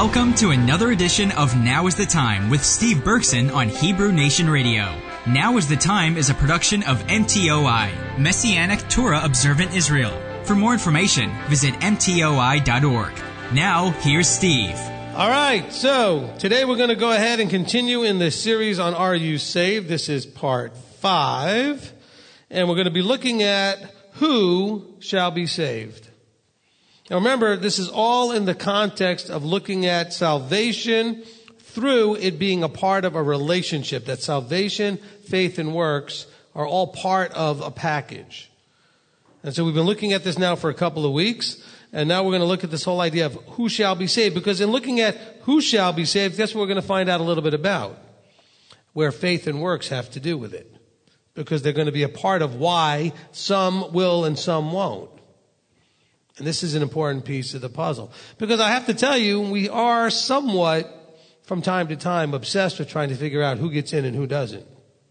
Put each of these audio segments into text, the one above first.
Welcome to another edition of Now is the Time with Steve Berkson on Hebrew Nation Radio. Now is the Time is a production of MTOI, Messianic Torah Observant Israel. For more information, visit mtoi.org. Now, here's Steve. All right, so today we're going to go ahead and continue in this series on Are You Saved? This is part 5, and we're going to be looking at who shall be saved. Now remember, this is all in the context of looking at salvation through it being a part of a relationship. That salvation, faith, and works are all part of a package. And so we've been looking at this now for a couple of weeks, and now we're going to look at this whole idea of who shall be saved. Because in looking at who shall be saved, that's what we're going to find out a little bit about, where faith and works have to do with it. Because they're going to be a part of why some will and some won't. And this is an important piece of the puzzle. Because I have to tell you, we are somewhat, from time to time, obsessed with trying to figure out who gets in and who doesn't.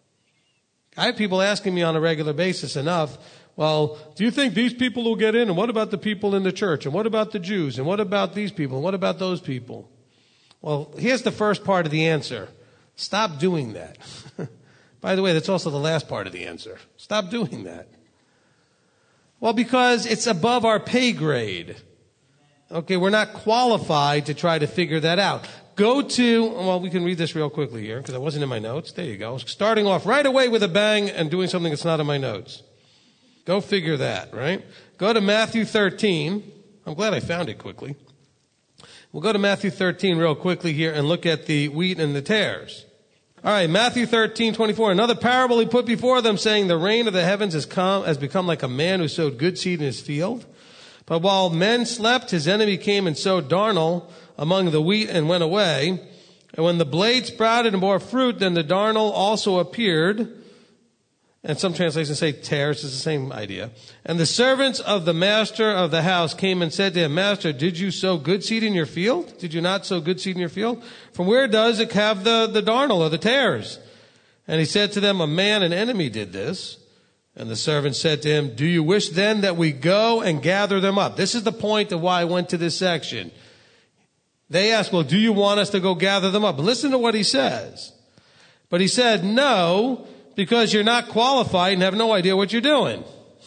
I have people asking me on a regular basis enough, well, do you think these people will get in? And what about the people in the church? And what about the Jews? And what about these people? And what about those people? Well, here's the first part of the answer. Stop doing that. By the way, that's also the last part of the answer. Stop doing that. Well, because it's above our pay grade. Okay, we're not qualified to try to figure that out. We can read this real quickly here because I wasn't in my notes. There you go. Starting off right away with a bang and doing something that's not in my notes. Go figure that, right? Go to Matthew 13. I'm glad I found it quickly. We'll go to Matthew 13 real quickly here and look at the wheat and the tares. All right, Matthew 13:24. Another parable he put before them, saying, the reign of the heavens has become like a man who sowed good seed in his field. But while men slept, his enemy came and sowed darnel among the wheat and went away. And when the blade sprouted and bore fruit, then the darnel also appeared. And some translations say tares, is the same idea. And the servants of the master of the house came and said to him, Master, did you sow good seed in your field? Did you not sow good seed in your field? From where does it have the darnel or the tares? And he said to them, an enemy did this. And the servant said to him, do you wish then that we go and gather them up? This is the point of why I went to this section. They asked, well, do you want us to go gather them up? Listen to what he says. But he said, no, because you're not qualified and have no idea what you're doing.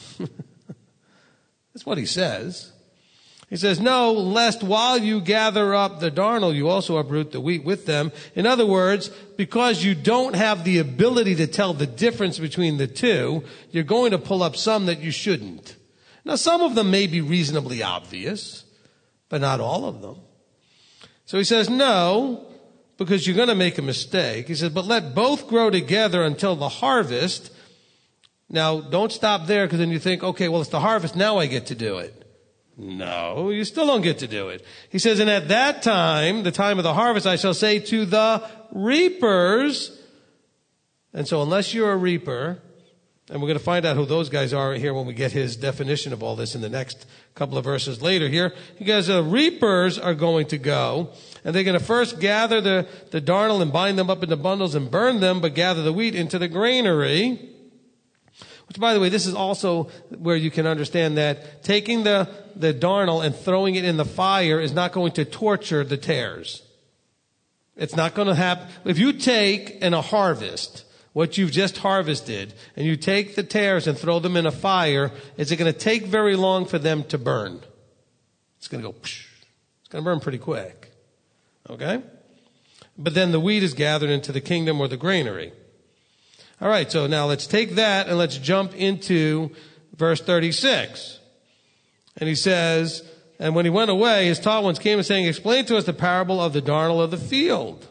That's what he says. He says, no, lest while you gather up the darnel, you also uproot the wheat with them. In other words, because you don't have the ability to tell the difference between the two, you're going to pull up some that you shouldn't. Now, some of them may be reasonably obvious, but not all of them. So he says, no, because you're going to make a mistake. He says, but let both grow together until the harvest. Now, don't stop there because then you think, okay, well, it's the harvest. Now I get to do it. No, you still don't get to do it. He says, and at that time, the time of the harvest, I shall say to the reapers. And so unless you're a reaper, and we're going to find out who those guys are here when we get his definition of all this in the next couple of verses later here. He goes, the reapers are going to go, and they're going to first gather the darnel and bind them up into bundles and burn them, but gather the wheat into the granary. Which, by the way, this is also where you can understand that taking the darnel and throwing it in the fire is not going to torture the tares. It's not going to happen. If you take in a harvest what you've just harvested, and you take the tares and throw them in a fire, is it going to take very long for them to burn? It's going to go, psh. It's going to burn pretty quick. Okay? But then the wheat is gathered into the kingdom or the granary. All right, so now let's take that and let's jump into verse 36. And he says, and when he went away, his taught ones came and saying, explain to us the parable of the darnel of the field.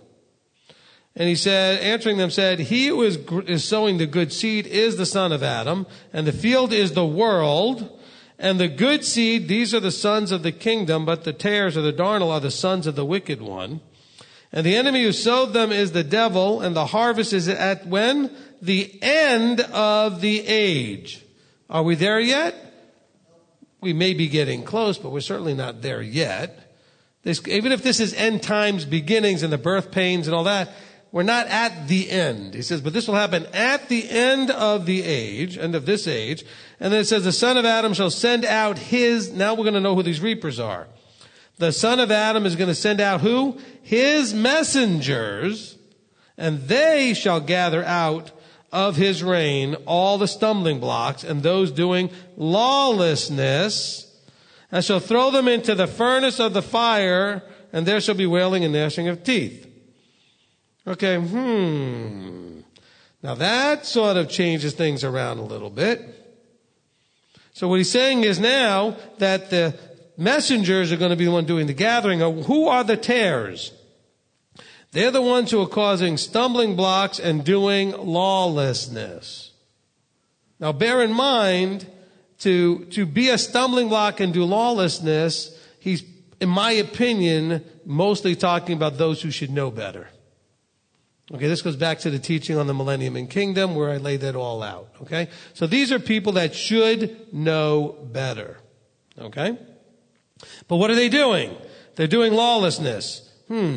And he said, answering them, said, he who is sowing the good seed is the son of Adam, and the field is the world. And the good seed, these are the sons of the kingdom, but the tares or the darnel are the sons of the wicked one. And the enemy who sowed them is the devil, and the harvest is at when? The end of the age. Are we there yet? We may be getting close, but we're certainly not there yet. Even if this is end times beginnings and the birth pains and all that, we're not at the end. He says, but this will happen at the end of the age, end of this age. And then it says, the son of Adam shall send out his, now we're going to know who these reapers are. The son of Adam is going to send out who? His messengers, and they shall gather out of his reign all the stumbling blocks and those doing lawlessness, and shall throw them into the furnace of the fire, and there shall be wailing and gnashing of teeth. Okay, Now that sort of changes things around a little bit. So what he's saying is now that the messengers are going to be the one doing the gathering. Who are the tares? They're the ones who are causing stumbling blocks and doing lawlessness. Now bear in mind, to be a stumbling block and do lawlessness, he's, in my opinion, mostly talking about those who should know better. Okay, this goes back to the teaching on the Millennium and Kingdom where I laid that all out. Okay, so these are people that should know better. Okay, but what are they doing? They're doing lawlessness.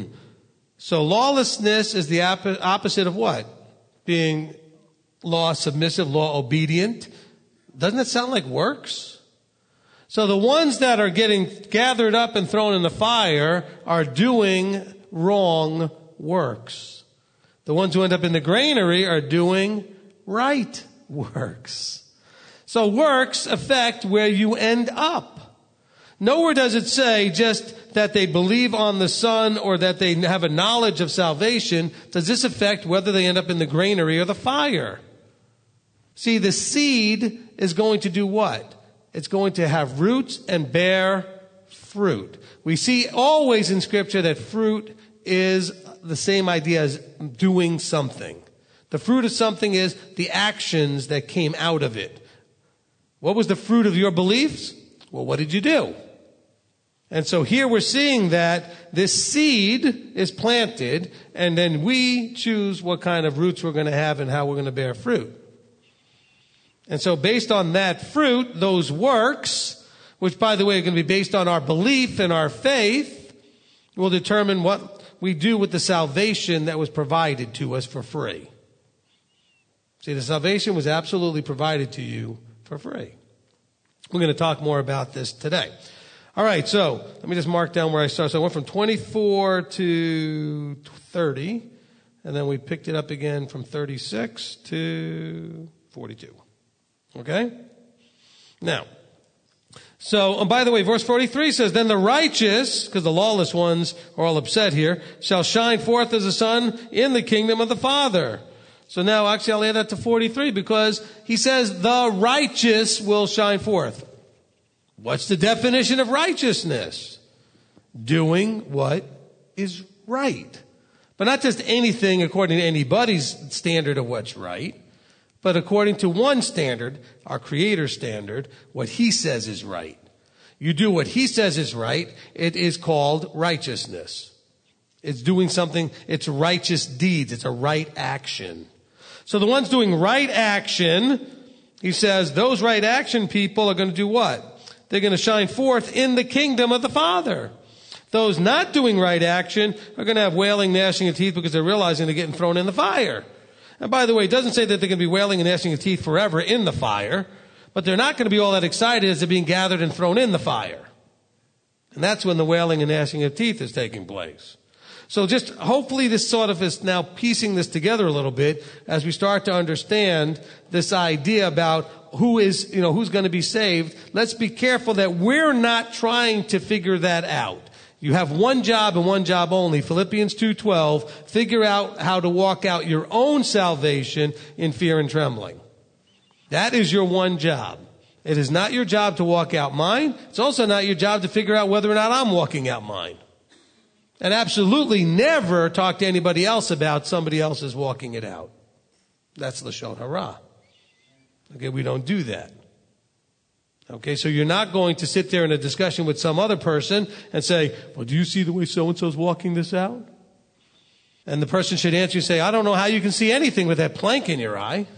So lawlessness is the opposite of what? Being law submissive, law obedient. Doesn't it sound like works? So the ones that are getting gathered up and thrown in the fire are doing wrong works. The ones who end up in the granary are doing right works. So works affect where you end up. Nowhere does it say just that they believe on the Son or that they have a knowledge of salvation. Does this affect whether they end up in the granary or the fire? See, the seed is going to do what? It's going to have roots and bear fruit. We see always in Scripture that fruit is the same idea as doing something. The fruit of something is the actions that came out of it. What was the fruit of your beliefs? Well, what did you do? And so here we're seeing that this seed is planted, and then we choose what kind of roots we're going to have and how we're going to bear fruit. And so based on that fruit, those works, which by the way are going to be based on our belief and our faith, will determine what we do with the salvation that was provided to us for free. See, the salvation was absolutely provided to you for free. We're going to talk more about this today. All right, so let me just mark down where I started. So I went from 24 to 30, and then we picked it up again from 36 to 42. Okay? Now, so, and by the way, verse 43 says, then the righteous, because the lawless ones are all upset here, shall shine forth as the sun in the kingdom of the Father. So now, actually, I'll add that to 43 because he says the righteous will shine forth. What's the definition of righteousness? Doing what is right. But not just anything according to anybody's standard of what's right, but according to one standard, our Creator's standard, what He says is right. You do what He says is right, it is called righteousness. It's doing something, it's righteous deeds, it's a right action. So the ones doing right action, he says, those right action people are going to do what? They're going to shine forth in the kingdom of the Father. Those not doing right action are going to have wailing, gnashing of teeth because they're realizing they're getting thrown in the fire. And by the way, it doesn't say that they're going to be wailing and gnashing of teeth forever in the fire, but they're not going to be all that excited as they're being gathered and thrown in the fire. And that's when the wailing and gnashing of teeth is taking place. So just hopefully this sort of is now piecing this together a little bit as we start to understand this idea about who's going to be saved. Let's be careful that we're not trying to figure that out. You have one job and one job only. Philippians 2:12. Figure out how to walk out your own salvation in fear and trembling. That is your one job. It is not your job to walk out mine. It's also not your job to figure out whether or not I'm walking out mine. And absolutely never talk to anybody else about somebody else's walking it out. That's Lashon Hara. Okay, we don't do that. Okay, so you're not going to sit there in a discussion with some other person and say, well, do you see the way so-and-so's walking this out? And the person should answer you and say, I don't know how you can see anything with that plank in your eye.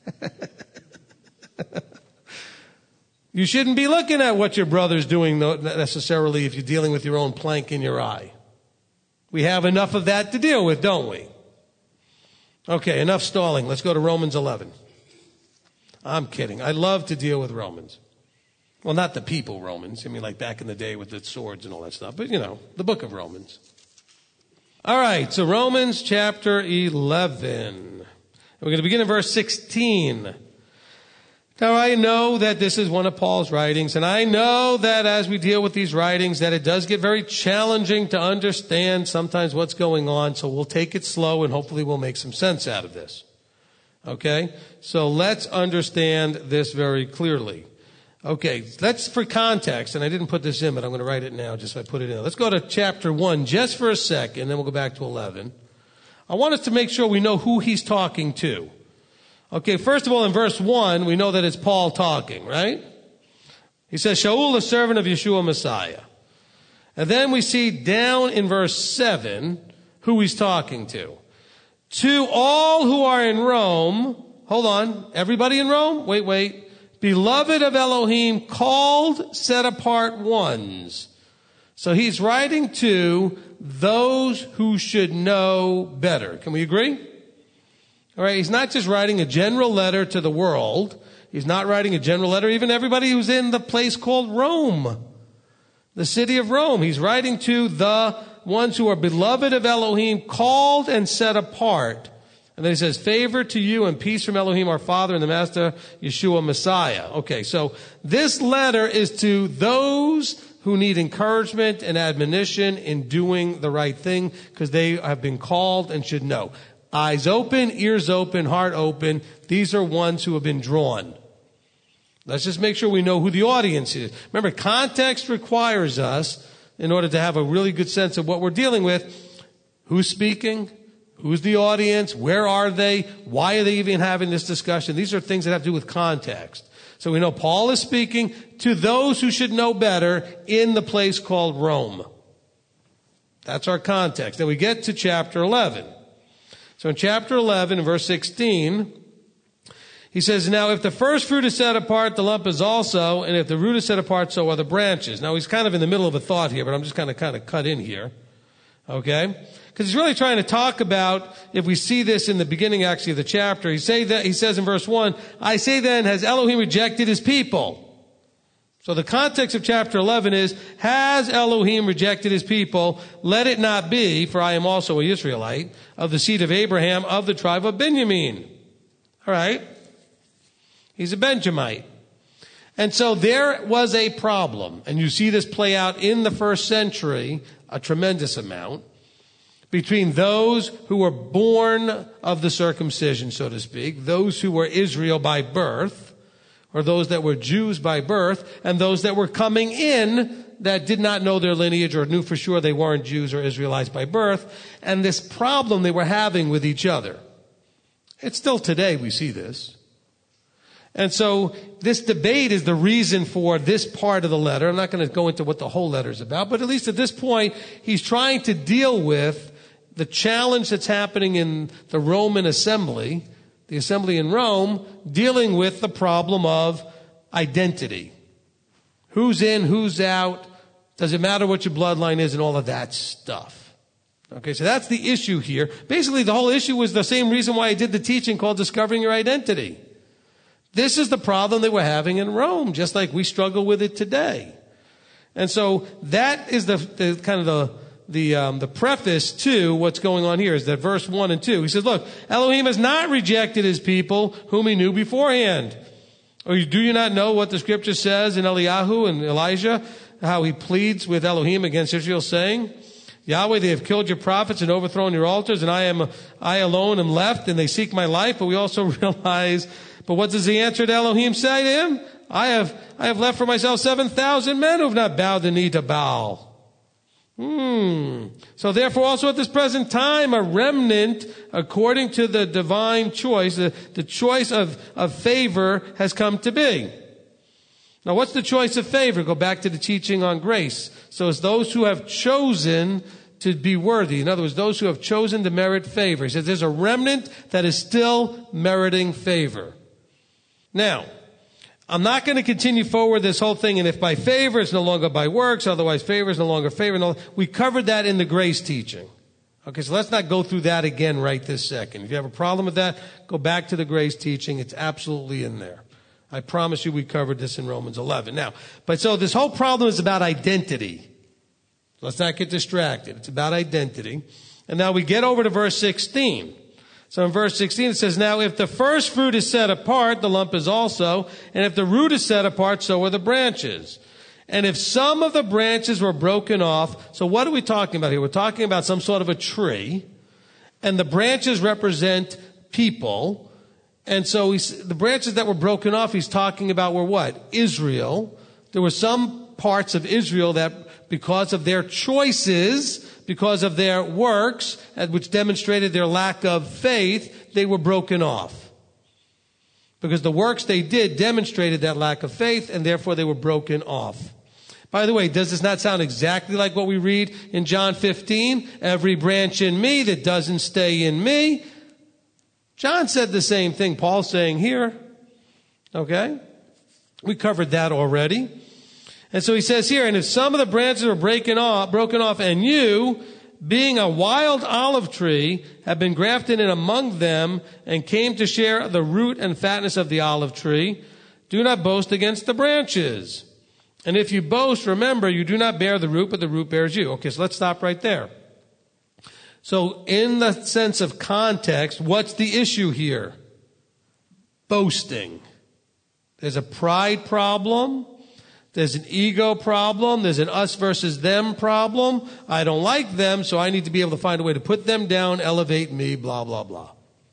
You shouldn't be looking at what your brother's doing necessarily if you're dealing with your own plank in your eye. We have enough of that to deal with, don't we? Okay, enough stalling. Let's go to Romans 11. I'm kidding. I love to deal with Romans. Well, not the people Romans. I mean, like back in the day with the swords and all that stuff. But, the book of Romans. All right, so Romans chapter 11. We're going to begin in verse 16. Now, I know that this is one of Paul's writings, and I know that as we deal with these writings, that it does get very challenging to understand sometimes what's going on, so we'll take it slow, and hopefully we'll make some sense out of this. Okay? So let's understand this very clearly. Okay, for context, and I didn't put this in, but I'm going to write it now just so I put it in. Let's go to chapter 1 just for a second, then we'll go back to 11. I want us to make sure we know who he's talking to. Okay, first of all, in verse 1, we know that it's Paul talking, right? He says, Shaul, a servant of Yeshua Messiah. And then we see down in verse 7 who he's talking to. To all who are in Rome, hold on, everybody in Rome? Wait. Beloved of Elohim, called, set apart ones. So he's writing to those who should know better. Can we agree? All right, he's not just writing a general letter to the world. He's not writing a general letter, even everybody who's in the place called Rome, the city of Rome. He's writing to the ones who are beloved of Elohim, called and set apart. And then he says, favor to you and peace from Elohim, our Father, and the Master, Yeshua Messiah. Okay, so this letter is to those who need encouragement and admonition in doing the right thing, because they have been called and should know. Eyes open, ears open, heart open. These are ones who have been drawn. Let's just make sure we know who the audience is. Remember, context requires us, in order to have a really good sense of what we're dealing with, who's speaking, who's the audience, where are they, why are they even having this discussion? These are things that have to do with context. So we know Paul is speaking to those who should know better in the place called Rome. That's our context. Then we get to chapter 11. So in chapter 11, in verse 16, he says, now if the first fruit is set apart, the lump is also, and if the root is set apart, so are the branches. Now he's kind of in the middle of a thought here, but I'm just kind of cut in here. Okay? Because he's really trying to talk about, if we see this in the beginning actually of the chapter, he says in verse 1, I say then, has Elohim rejected his people? So the context of chapter 11 is, has Elohim rejected his people? Let it not be, for I am also an Israelite, of the seed of Abraham, of the tribe of Benjamin. All right? He's a Benjamite. And so there was a problem, and you see this play out in the first century, a tremendous amount, between those who were born of the circumcision, so to speak, those who were Israel by birth, or those that were Jews by birth, and those that were coming in that did not know their lineage or knew for sure they weren't Jews or Israelites by birth, and this problem they were having with each other. It's still today we see this. And so this debate is the reason for this part of the letter. I'm not going to go into what the whole letter is about, but at least at this point, he's trying to deal with the challenge that's happening in the Roman assembly, the assembly in Rome, dealing with the problem of identity. Who's in, who's out, does it matter what your bloodline is, and all of that stuff. Okay, so that's the issue here. Basically, the whole issue was the same reason why I did the teaching called Discovering Your Identity. This is the problem they were having in Rome, just like we struggle with it today. And so that is the kind of the preface to what's going on here, is that verse 1 and 2. He says, look, Elohim has not rejected his people whom he knew beforehand. Or do you not know what the scripture says in Eliyahu and Elijah, how he pleads with Elohim against Israel, saying, Yahweh, they have killed your prophets and overthrown your altars, and I alone am left, and they seek my life. But we also realize, but what does the answer to Elohim say to him? I have left for myself 7,000 men who have not bowed the knee to Baal. So therefore also at this present time, a remnant, according to the divine choice, the choice of favor has come to be. Now what's the choice of favor? Go back to the teaching on grace. So it's those who have chosen to be worthy. In other words, those who have chosen to merit favor. He says there's a remnant that is still meriting favor. Now, I'm not going to continue forward this whole thing, and if by favor, it's no longer by works, otherwise favor is no longer favor. We covered that in the grace teaching. Okay, so let's not go through that again right this second. If you have a problem with that, go back to the grace teaching. It's absolutely in there. I promise you we covered this in Romans 11. Now, so this whole problem is about identity. Let's not get distracted. It's about identity. And now we get over to verse 16. So in verse 16 it says, now if the first fruit is set apart, the lump is also, and if the root is set apart, so are the branches. And if some of the branches were broken off, so what are we talking about here? We're talking about some sort of a tree, and the branches represent people. And so the branches that were broken off, he's talking about were what? Israel. There were some parts of Israel that because of their choices, because of their works, which demonstrated their lack of faith, they were broken off. Because the works they did demonstrated that lack of faith, and therefore they were broken off. By the way, does this not sound exactly like what we read in John 15? Every branch in me that doesn't stay in me. John said the same thing Paul's saying here. Okay? We covered that already. And so he says here, and if some of the branches are broken off, and you, being a wild olive tree, have been grafted in among them, and came to share the root and fatness of the olive tree, do not boast against the branches. And if you boast, remember, you do not bear the root, but the root bears you. Okay, so let's stop right there. So in the sense of context, what's the issue here? Boasting. There's a pride problem. There's an ego problem. There's an us versus them problem. I don't like them, so I need to be able to find a way to put them down, elevate me, blah, blah, blah.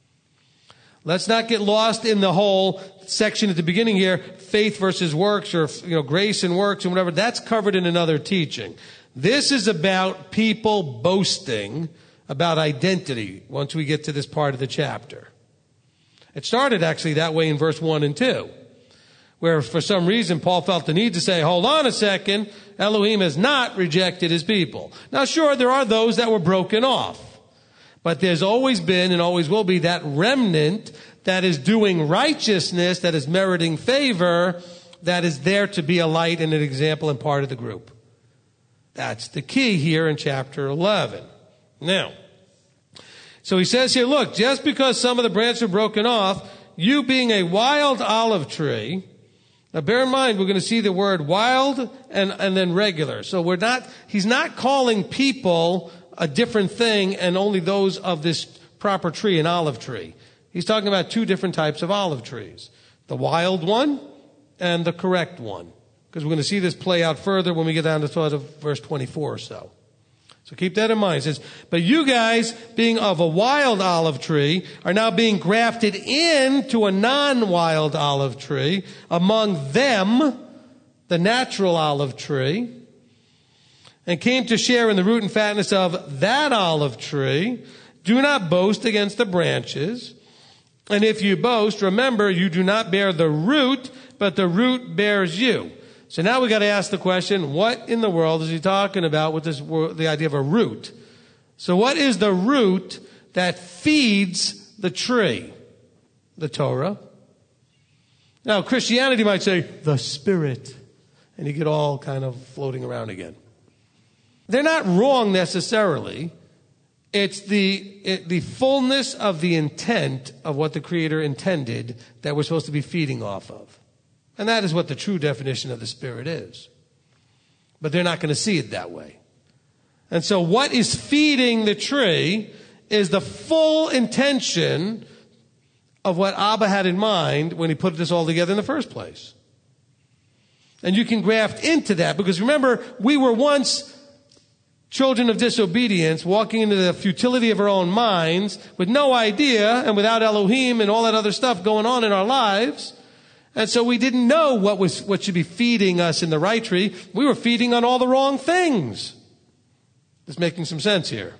Let's not get lost in the whole section at the beginning here, faith versus works, or grace and works and whatever. That's covered in another teaching. This is about people boasting about identity once we get to this part of the chapter. It started actually that way in verse 1 and 2, where for some reason Paul felt the need to say, hold on a second, Elohim has not rejected his people. Now sure, there are those that were broken off, but there's always been and always will be that remnant that is doing righteousness, that is meriting favor, that is there to be a light and an example and part of the group. That's the key here in chapter 11. Now, so he says here, look, just because some of the branches are broken off, you being a wild olive tree. Now bear in mind, we're going to see the word wild and then regular. So he's not calling people a different thing and only those of this proper tree, an olive tree. He's talking about two different types of olive trees. The wild one and the correct one. Because we're going to see this play out further when we get down to sort of verse 24 or so. So keep that in mind. It says, but you guys, being of a wild olive tree, are now being grafted into a non-wild olive tree, among them, the natural olive tree, and came to share in the root and fatness of that olive tree. Do not boast against the branches. And if you boast, remember, you do not bear the root, but the root bears you. So now we got to ask the question, what in the world is he talking about with the idea of a root? So what is the root that feeds the tree? The Torah. Now Christianity might say, the Spirit. And you get all kind of floating around again. They're not wrong necessarily. It's the fullness of the intent of what the Creator intended that we're supposed to be feeding off of. And that is what the true definition of the Spirit is. But they're not going to see it that way. And so what is feeding the tree is the full intention of what Abba had in mind when he put this all together in the first place. And you can graft into that because remember, we were once children of disobedience, walking into the futility of our own minds with no idea and without Elohim and all that other stuff going on in our lives. And so we didn't know what should be feeding us in the right tree. We were feeding on all the wrong things. This is making some sense here.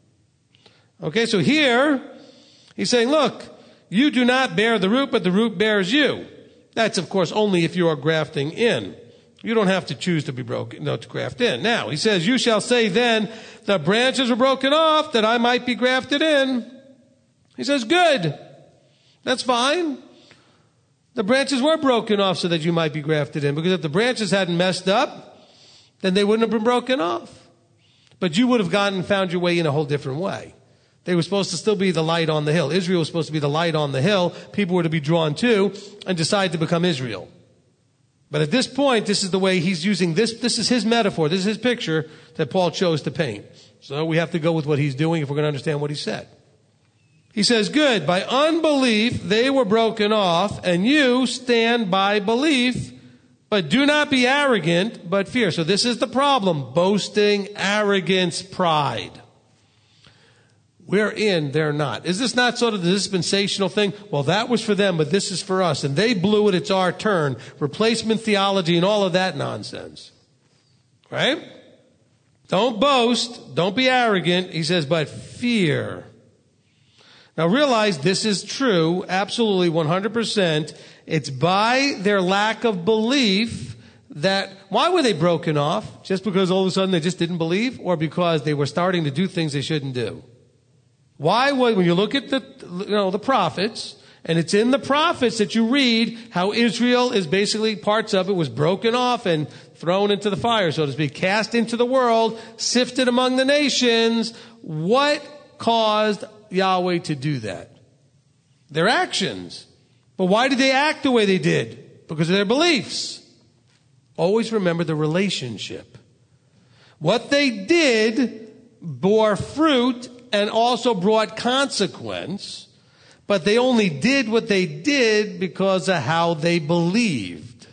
Okay, so here he's saying, look, you do not bear the root, but the root bears you. That's, of course, only if you are grafting in. You don't have to choose to be broken, to graft in. Now, he says, you shall say then, the branches were broken off that I might be grafted in. He says, good. That's fine. The branches were broken off so that you might be grafted in. Because if the branches hadn't messed up, then they wouldn't have been broken off. But you would have found your way in a whole different way. They were supposed to still be the light on the hill. Israel was supposed to be the light on the hill. People were to be drawn to and decide to become Israel. But at this point, this is the way he's using this. This is his metaphor. This is his picture that Paul chose to paint. So we have to go with what he's doing if we're going to understand what he said. He says, good, by unbelief they were broken off, and you stand by belief, but do not be arrogant, but fear. So this is the problem. Boasting, arrogance, pride. We're in, they're not. Is this not sort of the dispensational thing? Well, that was for them, but this is for us. And they blew it, it's our turn. Replacement theology and all of that nonsense. Right? Don't boast, don't be arrogant. He says, but fear. Now realize this is true, absolutely 100%. It's by their lack of belief that, why were they broken off? Just because all of a sudden they just didn't believe? Or because they were starting to do things they shouldn't do? Why, when you look at the prophets, and it's in the prophets that you read how Israel is basically, parts of it was broken off and thrown into the fire, so to speak, cast into the world, sifted among the nations. What caused Yahweh to do that? Their actions. But why did they act the way they did? Because of their beliefs. Always remember the relationship. What they did bore fruit and also brought consequence, but they only did what they did because of how they believed.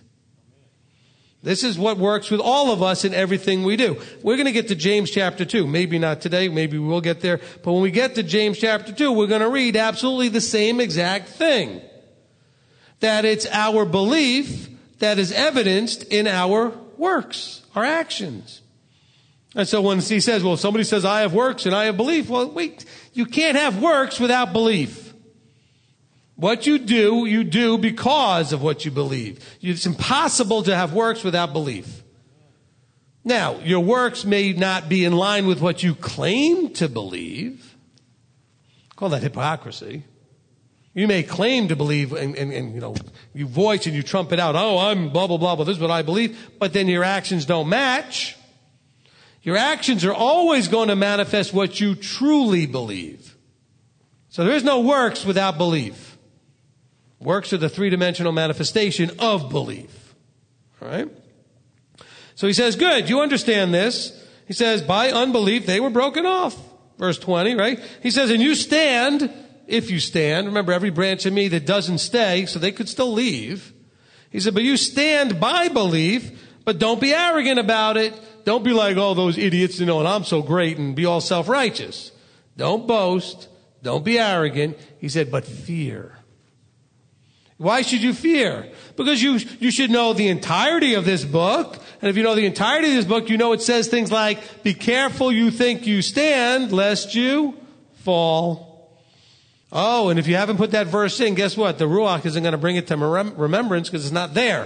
This is what works with all of us in everything we do. We're going to get to James chapter 2. Maybe not today, maybe we will get there. But when we get to James chapter 2, we're going to read absolutely the same exact thing. That it's our belief that is evidenced in our works, our actions. And so when he says, well, somebody says, I have works and I have belief. Well, wait, you can't have works without belief. What you do because of what you believe. It's impossible to have works without belief. Now, your works may not be in line with what you claim to believe. Call that hypocrisy. You may claim to believe and you voice and you trumpet out, oh, I'm blah, blah, blah, but this is what I believe. But then your actions don't match. Your actions are always going to manifest what you truly believe. So there is no works without belief. Works are the three-dimensional manifestation of belief. All right? So he says, good, you understand this. He says, by unbelief, they were broken off. Verse 20, right? He says, and you stand, if you stand. Remember, every branch of me that doesn't stay, so they could still leave. He said, but you stand by belief, but don't be arrogant about it. Don't be like, oh, those idiots, and I'm so great, and be all self-righteous. Don't boast. Don't be arrogant. He said, but fear. Why should you fear? Because you should know the entirety of this book. And if you know the entirety of this book, you know it says things like, be careful you think you stand, lest you fall. Oh, and if you haven't put that verse in, guess what? The Ruach isn't going to bring it to remembrance because it's not there.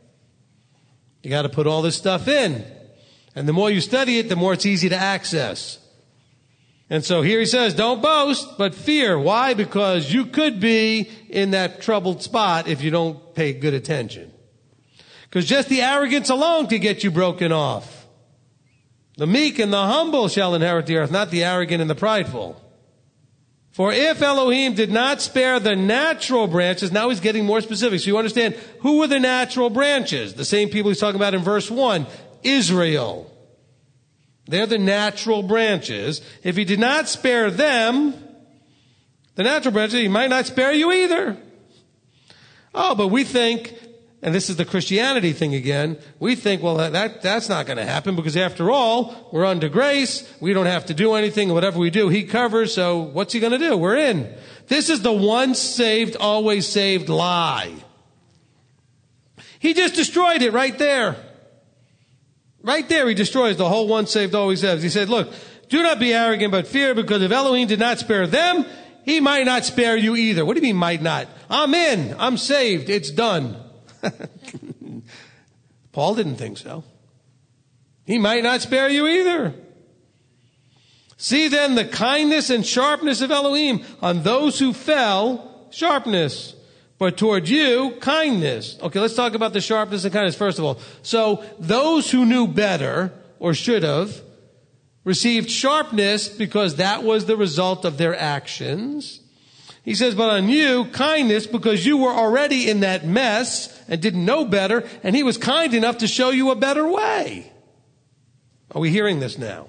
You got to put all this stuff in. And the more you study it, the more it's easy to access. And so here he says, don't boast, but fear. Why? Because you could be in that troubled spot if you don't pay good attention. Because just the arrogance alone could get you broken off. The meek and the humble shall inherit the earth, not the arrogant and the prideful. For if Elohim did not spare the natural branches, now he's getting more specific. So you understand, who were the natural branches? The same people he's talking about in verse 1. Israel. They're the natural branches. If he did not spare them, the natural branches, he might not spare you either. Oh, but we think, and this is the Christianity thing again, we think, well, that's not going to happen because after all, we're under grace. We don't have to do anything. Whatever we do, he covers. So what's he going to do? We're in. This is the once saved, always saved lie. He just destroyed it right there. Right there, he destroys the whole once saved, always saved. He said, look, do not be arrogant, but fear, because if Elohim did not spare them, he might not spare you either. What do you mean might not? I'm in. I'm saved. It's done. Paul didn't think so. He might not spare you either. See then the kindness and sharpness of Elohim on those who fell, sharpness. But toward you, kindness. Okay, let's talk about the sharpness and kindness first of all. So those who knew better, or should have, received sharpness because that was the result of their actions. He says, but on you, kindness, because you were already in that mess and didn't know better, and he was kind enough to show you a better way. Are we hearing this now?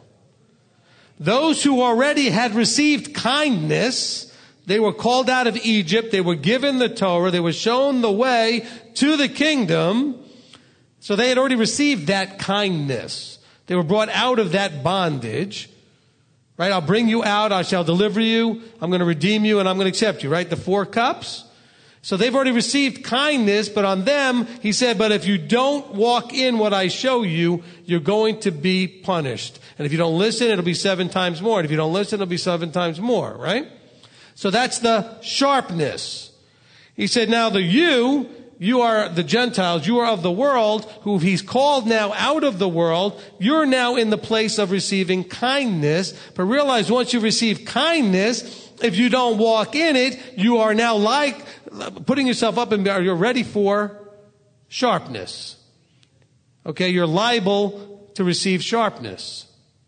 Those who already had received kindness, they were called out of Egypt, they were given the Torah, they were shown the way to the kingdom, so they had already received that kindness. They were brought out of that bondage. Right? I'll bring you out. I shall deliver you. I'm going to redeem you and I'm going to accept you. Right? The 4 cups. So they've already received kindness, but on them, he said, but if you don't walk in what I show you, you're going to be punished. And if you don't listen, it'll be 7 times more. And if you don't listen, it'll be 7 times more. Right? So that's the sharpness. He said, now you are the Gentiles, you are of the world, who he's called now out of the world. You're now in the place of receiving kindness. But realize once you receive kindness, if you don't walk in it, you are now like putting yourself up and you're ready for sharpness. Okay, you're liable to receive sharpness.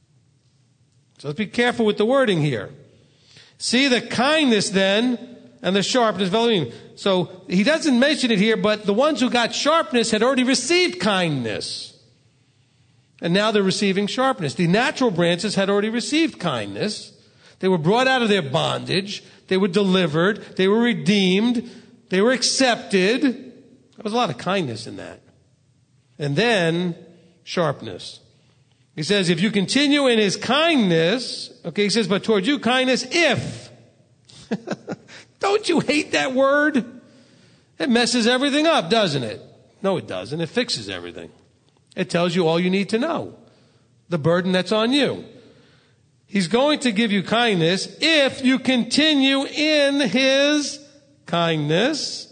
So let's be careful with the wording here. See the kindness then and the sharpness. So he doesn't mention it here, but the ones who got sharpness had already received kindness. And now they're receiving sharpness. The natural branches had already received kindness. They were brought out of their bondage. They were delivered. They were redeemed. They were accepted. There was a lot of kindness in that. And then sharpness. He says, if you continue in his kindness, okay, he says, but toward you kindness if. Don't you hate that word? It messes everything up, doesn't it? No, it doesn't. It fixes everything. It tells you all you need to know. The burden that's on you. He's going to give you kindness if you continue in his kindness.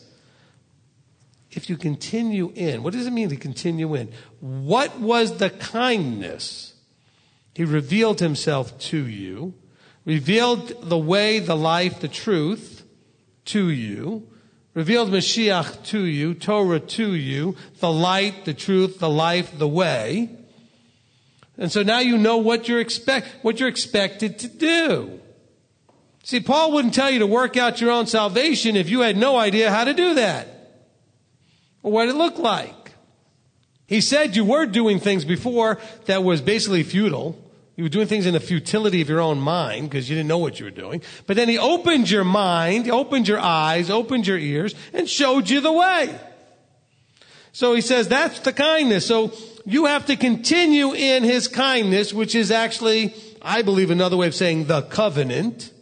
If you continue in. What does it mean to continue in? What was the kindness? He revealed himself to you. Revealed the way, the life, the truth to you. Revealed Mashiach to you, Torah to you, the light, the truth, the life, the way. And so now you know what you're expected to do. See, Paul wouldn't tell you to work out your own salvation if you had no idea how to do that. Or what it looked like. He said you were doing things before that was basically futile. You were doing things in the futility of your own mind because you didn't know what you were doing. But then he opened your mind, opened your eyes, opened your ears, and showed you the way. So he says that's the kindness. So you have to continue in his kindness, which is actually, I believe, another way of saying the covenant.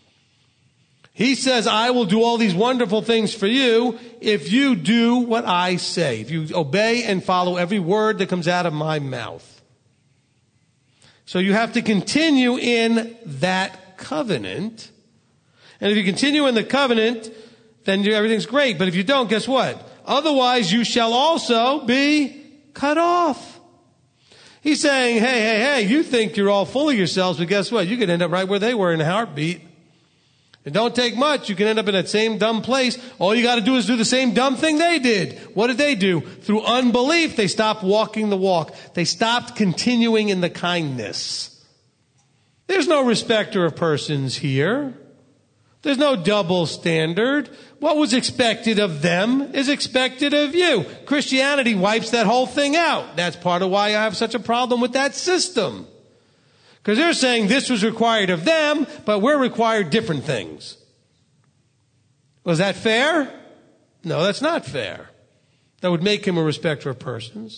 He says, I will do all these wonderful things for you if you do what I say. If you obey and follow every word that comes out of my mouth. So you have to continue in that covenant. And if you continue in the covenant, then everything's great. But if you don't, guess what? Otherwise, you shall also be cut off. He's saying, hey, you think you're all full of yourselves, but guess what? You could end up right where they were in a heartbeat. It don't take much. You can end up in that same dumb place. All you got to do is do the same dumb thing they did. What did they do? Through unbelief, they stopped walking the walk. They stopped continuing in the kindness. There's no respecter of persons here. There's no double standard. What was expected of them is expected of you. Christianity wipes that whole thing out. That's part of why I have such a problem with that system. Because they're saying this was required of them, but we're required different things. Was that fair? No, that's not fair. That would make him a respecter of persons.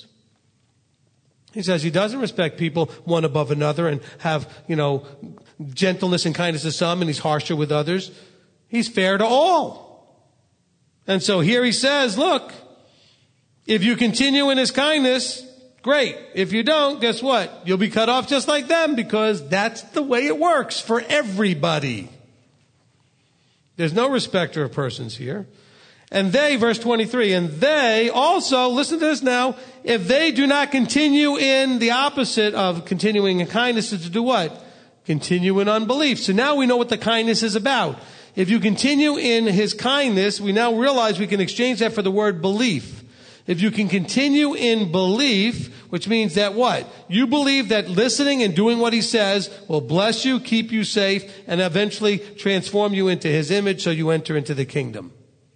He says he doesn't respect people one above another and have, gentleness and kindness to some, and he's harsher with others. He's fair to all. And so here he says, look, if you continue in his kindness, great. If you don't, guess what? You'll be cut off just like them because that's the way it works for everybody. There's no respecter of persons here. And they, verse 23, and they also, listen to this now, if they do not continue in the opposite of continuing in kindness, is to do what? Continue in unbelief. So now we know what the kindness is about. If you continue in his kindness, we now realize we can exchange that for the word belief. If you can continue in belief, which means that what? You believe that listening and doing what he says will bless you, keep you safe, and eventually transform you into his image so you enter into the kingdom.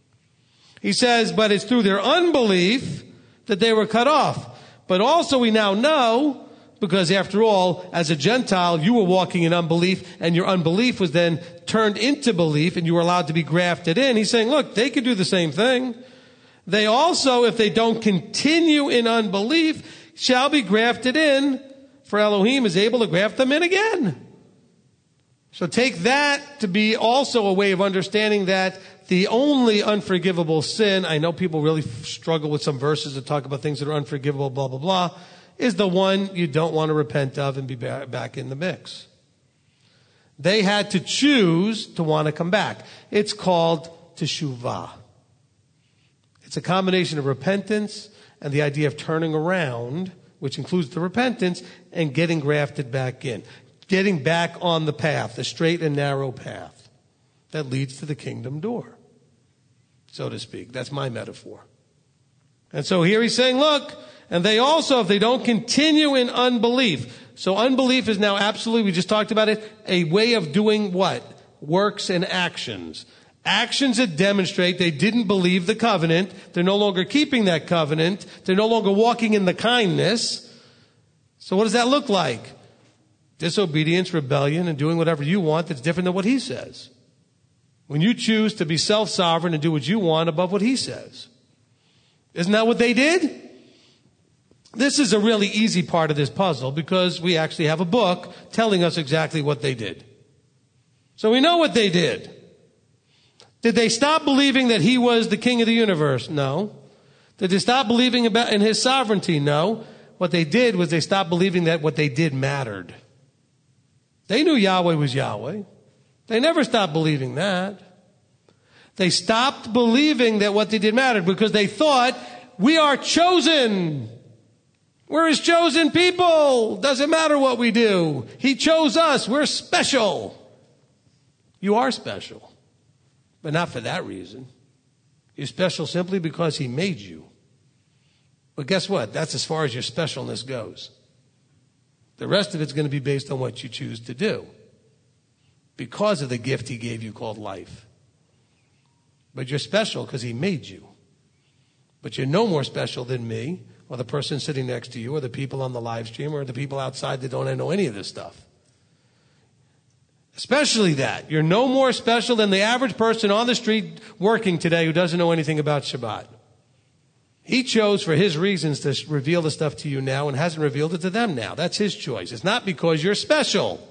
He says, but it's through their unbelief that they were cut off. But also we now know, because after all, as a Gentile, you were walking in unbelief, and your unbelief was then turned into belief, and you were allowed to be grafted in. He's saying, look, they could do the same thing. They also, if they don't continue in unbelief, shall be grafted in, for Elohim is able to graft them in again. So take that to be also a way of understanding that the only unforgivable sin, I know people really struggle with some verses that talk about things that are unforgivable, blah, blah, blah, is the one you don't want to repent of and be back in the mix. They had to choose to want to come back. It's called teshuvah. It's a combination of repentance and the idea of turning around, which includes the repentance, and getting grafted back in. Getting back on the path, the straight and narrow path that leads to the kingdom door, so to speak. That's my metaphor. And so here he's saying, look, and they also, if they don't continue in unbelief. So unbelief is now absolutely, we just talked about it, a way of doing what? Works and actions. Actions that demonstrate they didn't believe the covenant. They're no longer keeping that covenant. They're no longer walking in the kindness. So what does that look like? Disobedience, rebellion, and doing whatever you want that's different than what he says. When you choose to be self-sovereign and do what you want above what he says. Isn't that what they did? This is a really easy part of this puzzle because we actually have a book telling us exactly what they did. So we know what they did. Did they stop believing that he was the king of the universe? No. Did they stop believing in his sovereignty? No. What they did was they stopped believing that what they did mattered. They knew Yahweh was Yahweh. They never stopped believing that. They stopped believing that what they did mattered because they thought, we are chosen. We're his chosen people. Doesn't matter what we do. He chose us. We're special. You are special, but not for that reason. You're special simply because he made you. But guess what? That's as far as your specialness goes. The rest of it's going to be based on what you choose to do because of the gift he gave you called life. But you're special because he made you. But you're no more special than me or the person sitting next to you or the people on the live stream or the people outside that don't know any of this stuff. Especially that. You're no more special than the average person on the street working today who doesn't know anything about Shabbat. He chose for his reasons to reveal the stuff to you now and hasn't revealed it to them now. That's his choice. It's not because you're special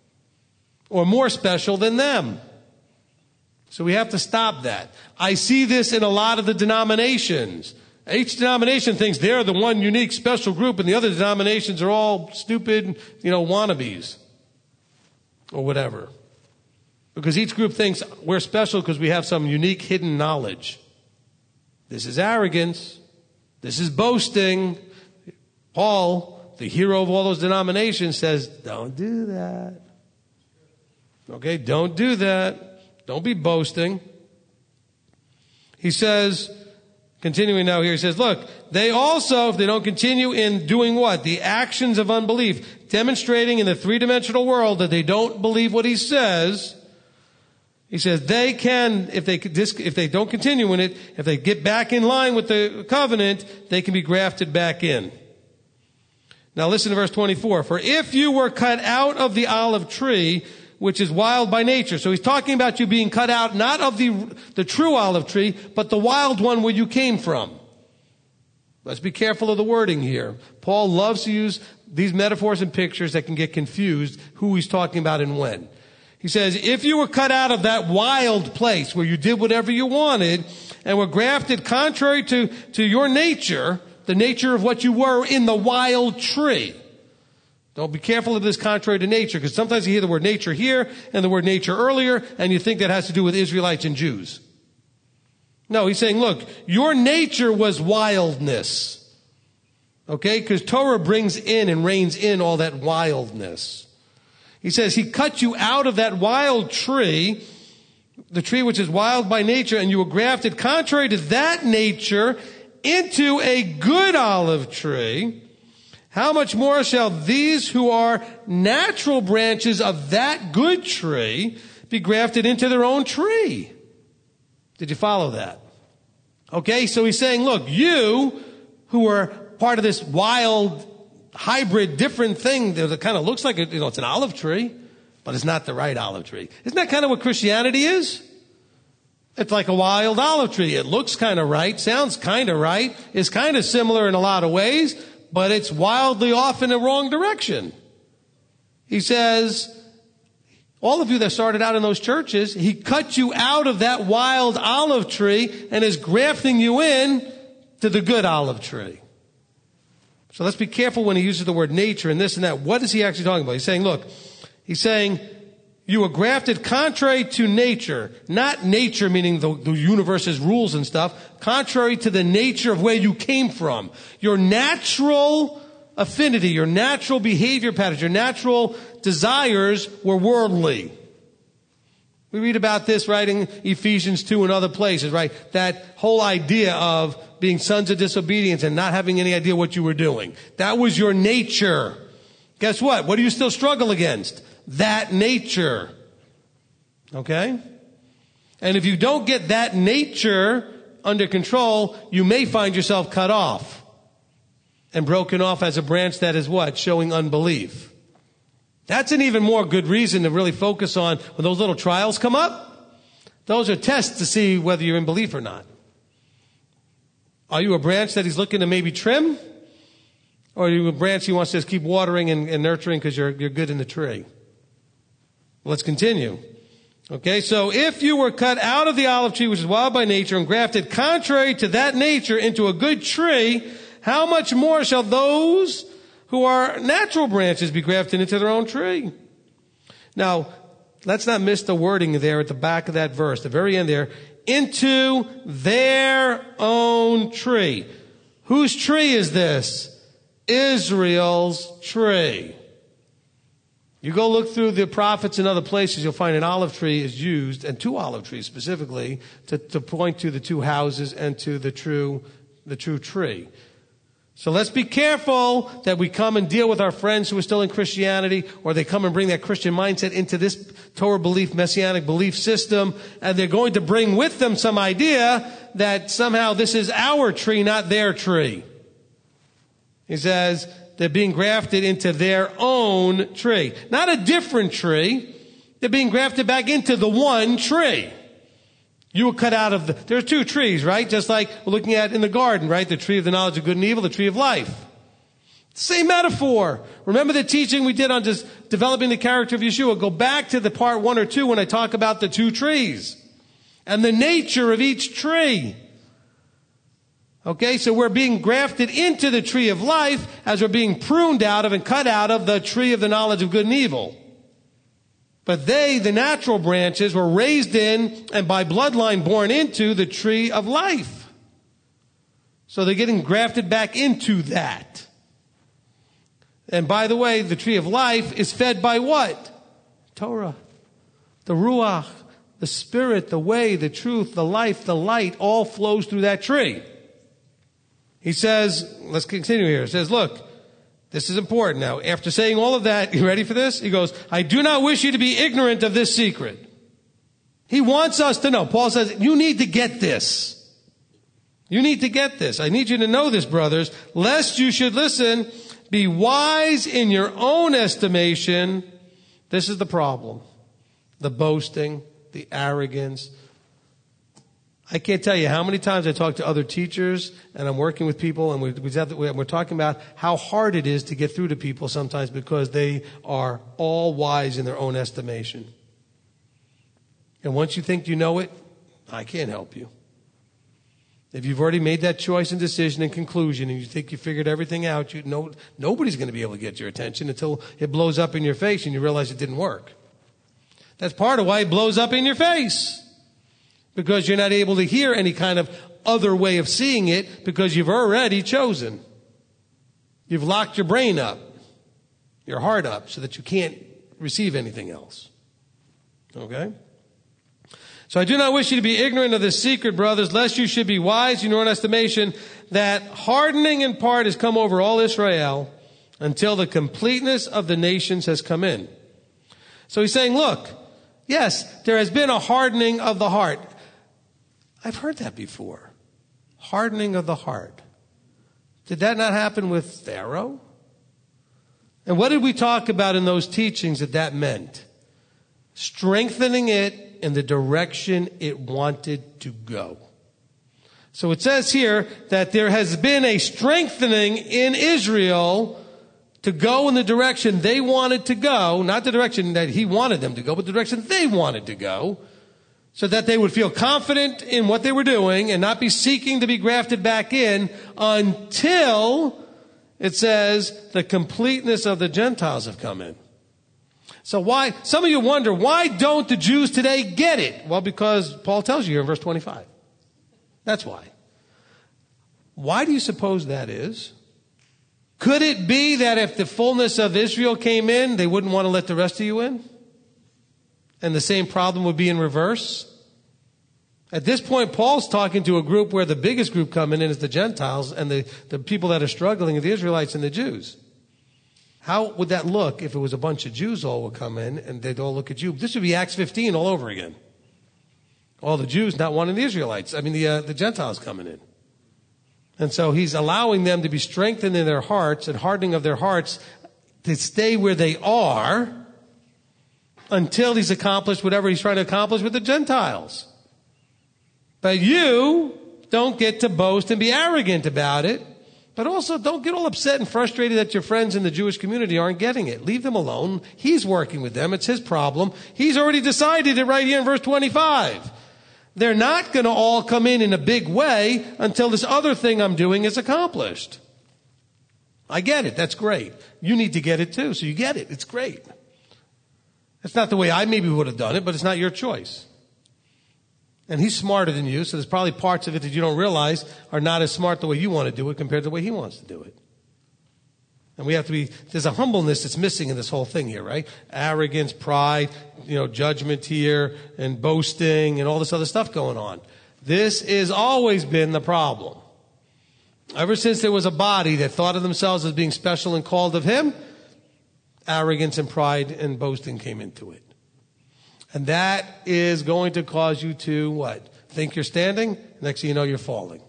or more special than them. So we have to stop that. I see this in a lot of the denominations. Each denomination thinks they're the one unique special group and the other denominations are all stupid, wannabes or whatever. Because each group thinks we're special because we have some unique hidden knowledge. This is arrogance. This is boasting. Paul, the hero of all those denominations, says, don't do that. Okay, don't do that. Don't be boasting. He says, continuing now here, he says, look, they also, if they don't continue in doing what? The actions of unbelief, demonstrating in the three-dimensional world that they don't believe what he says. He says they can, if they don't continue in it, if they get back in line with the covenant, they can be grafted back in. Now listen to verse 24. For if you were cut out of the olive tree, which is wild by nature. So he's talking about you being cut out, not of the true olive tree, but the wild one where you came from. Let's be careful of the wording here. Paul loves to use these metaphors and pictures that can get confused who he's talking about and when. He says, if you were cut out of that wild place where you did whatever you wanted and were grafted contrary to your nature, the nature of what you were in the wild tree. Don't be careful of this contrary to nature, because sometimes you hear the word nature here and the word nature earlier, and you think that has to do with Israelites and Jews. No, he's saying, look, your nature was wildness. Okay? Because Torah brings in and reins in all that wildness. He says he cut you out of that wild tree, the tree which is wild by nature, and you were grafted contrary to that nature into a good olive tree, how much more shall these who are natural branches of that good tree be grafted into their own tree? Did you follow that? Okay, so he's saying, look, you who are part of this wild, hybrid, different thing that kind of looks like it's an olive tree, but it's not the right olive tree. Isn't that kind of what Christianity is? It's like a wild olive tree. It looks kind of right, sounds kind of right, is kind of similar in a lot of ways, but it's wildly off in the wrong direction. He says, all of you that started out in those churches, he cut you out of that wild olive tree and is grafting you in to the good olive tree. So let's be careful when he uses the word nature and this and that. What is he actually talking about? He's saying, look, you were grafted contrary to nature. Not nature meaning the universe's rules and stuff. Contrary to the nature of where you came from. Your natural affinity, your natural behavior patterns, your natural desires were worldly. We read about this, right, in Ephesians 2 and other places, right? That whole idea of being sons of disobedience and not having any idea what you were doing. That was your nature. Guess what? What do you still struggle against? That nature. Okay? And if you don't get that nature under control, you may find yourself cut off and broken off as a branch that is what? Showing unbelief. That's an even more good reason to really focus on when those little trials come up. Those are tests to see whether you're in belief or not. Are you a branch that he's looking to maybe trim? Or are you a branch he wants to just keep watering and nurturing because you're good in the tree? Let's continue. Okay, so if you were cut out of the olive tree, which is wild by nature, and grafted contrary to that nature into a good tree, how much more shall those who are natural branches be grafted into their own tree? Now, let's not miss the wording there at the back of that verse, the very end there. Into their own tree. Whose tree is this? Israel's tree. You go look through the prophets and other places, you'll find an olive tree is used, and two olive trees specifically, to point to the two houses and to the true tree. So let's be careful that we come and deal with our friends who are still in Christianity, or they come and bring that Christian mindset into this Torah belief, messianic belief system, and they're going to bring with them some idea that somehow this is our tree, not their tree. He says they're being grafted into their own tree. Not a different tree. They're being grafted back into the one tree. You were cut out of there are two trees, right? Just like we're looking at in the garden, right? The tree of the knowledge of good and evil, the tree of life. Same metaphor. Remember the teaching we did on just developing the character of Yeshua? Go back to the part 1 or 2 when I talk about the two trees and the nature of each tree. Okay, so we're being grafted into the tree of life as we're being pruned out of and cut out of the tree of the knowledge of good and evil. But they, the natural branches, were raised in and by bloodline born into the tree of life. So they're getting grafted back into that. And by the way, the tree of life is fed by what? Torah. The Ruach, the Spirit, the way, the truth, the life, the light, all flows through that tree. He says, let's continue here. It says, look, this is important now. After saying all of that, you ready for this? He goes, I do not wish you to be ignorant of this secret. He wants us to know. Paul says, you need to get this. You need to get this. I need you to know this, brothers, lest you should listen, be wise in your own estimation. This is the problem. The boasting, the arrogance. I can't tell you how many times I talk to other teachers and I'm working with people and we're talking about how hard it is to get through to people sometimes because they are all wise in their own estimation. And once you think you know it, I can't help you. If you've already made that choice and decision and conclusion and you think you figured everything out, you know nobody's going to be able to get your attention until it blows up in your face and you realize it didn't work. That's part of why it blows up in your face. Because you're not able to hear any kind of other way of seeing it because you've already chosen. You've locked your brain up, your heart up, so that you can't receive anything else. Okay? So I do not wish you to be ignorant of this secret, brothers, lest you should be wise in your own estimation, that hardening in part has come over all Israel until the completeness of the nations has come in. So he's saying, look, yes, there has been a hardening of the heart. I've heard that before. Hardening of the heart. Did that not happen with Pharaoh? And what did we talk about in those teachings that meant? Strengthening it in the direction it wanted to go. So it says here that there has been a strengthening in Israel to go in the direction they wanted to go, not the direction that he wanted them to go, but the direction they wanted to go, so that they would feel confident in what they were doing and not be seeking to be grafted back in until, it says, the completeness of the Gentiles have come in. So why, some of you wonder, why don't the Jews today get it? Well, because Paul tells you here in verse 25. That's why. Why do you suppose that is? Could it be that if the fullness of Israel came in, they wouldn't want to let the rest of you in? And the same problem would be in reverse? At this point, Paul's talking to a group where the biggest group coming in is the Gentiles, and the people that are struggling are the Israelites and the Jews. How would that look if it was a bunch of Jews all would come in and they'd all look at you? This would be Acts 15 all over again. All the Jews not wanting the Israelites. The Gentiles coming in. And so he's allowing them to be strengthened in their hearts and hardening of their hearts to stay where they are until he's accomplished whatever he's trying to accomplish with the Gentiles. But you don't get to boast and be arrogant about it. But also don't get all upset and frustrated that your friends in the Jewish community aren't getting it. Leave them alone. He's working with them. It's his problem. He's already decided it right here in verse 25. They're not going to all come in a big way until this other thing I'm doing is accomplished. I get it. That's great. You need to get it too. So you get it. It's great. That's not the way I maybe would have done it, but it's not your choice. And he's smarter than you, so there's probably parts of it that you don't realize are not as smart the way you want to do it compared to the way he wants to do it. And we have to be, there's a humbleness that's missing in this whole thing here, right? Arrogance, pride, judgment here, and boasting, and all this other stuff going on. This has always been the problem. Ever since there was a body that thought of themselves as being special and called of him, arrogance and pride and boasting came into it. And that is going to cause you to, what? Think you're standing? Next thing you know, you're falling.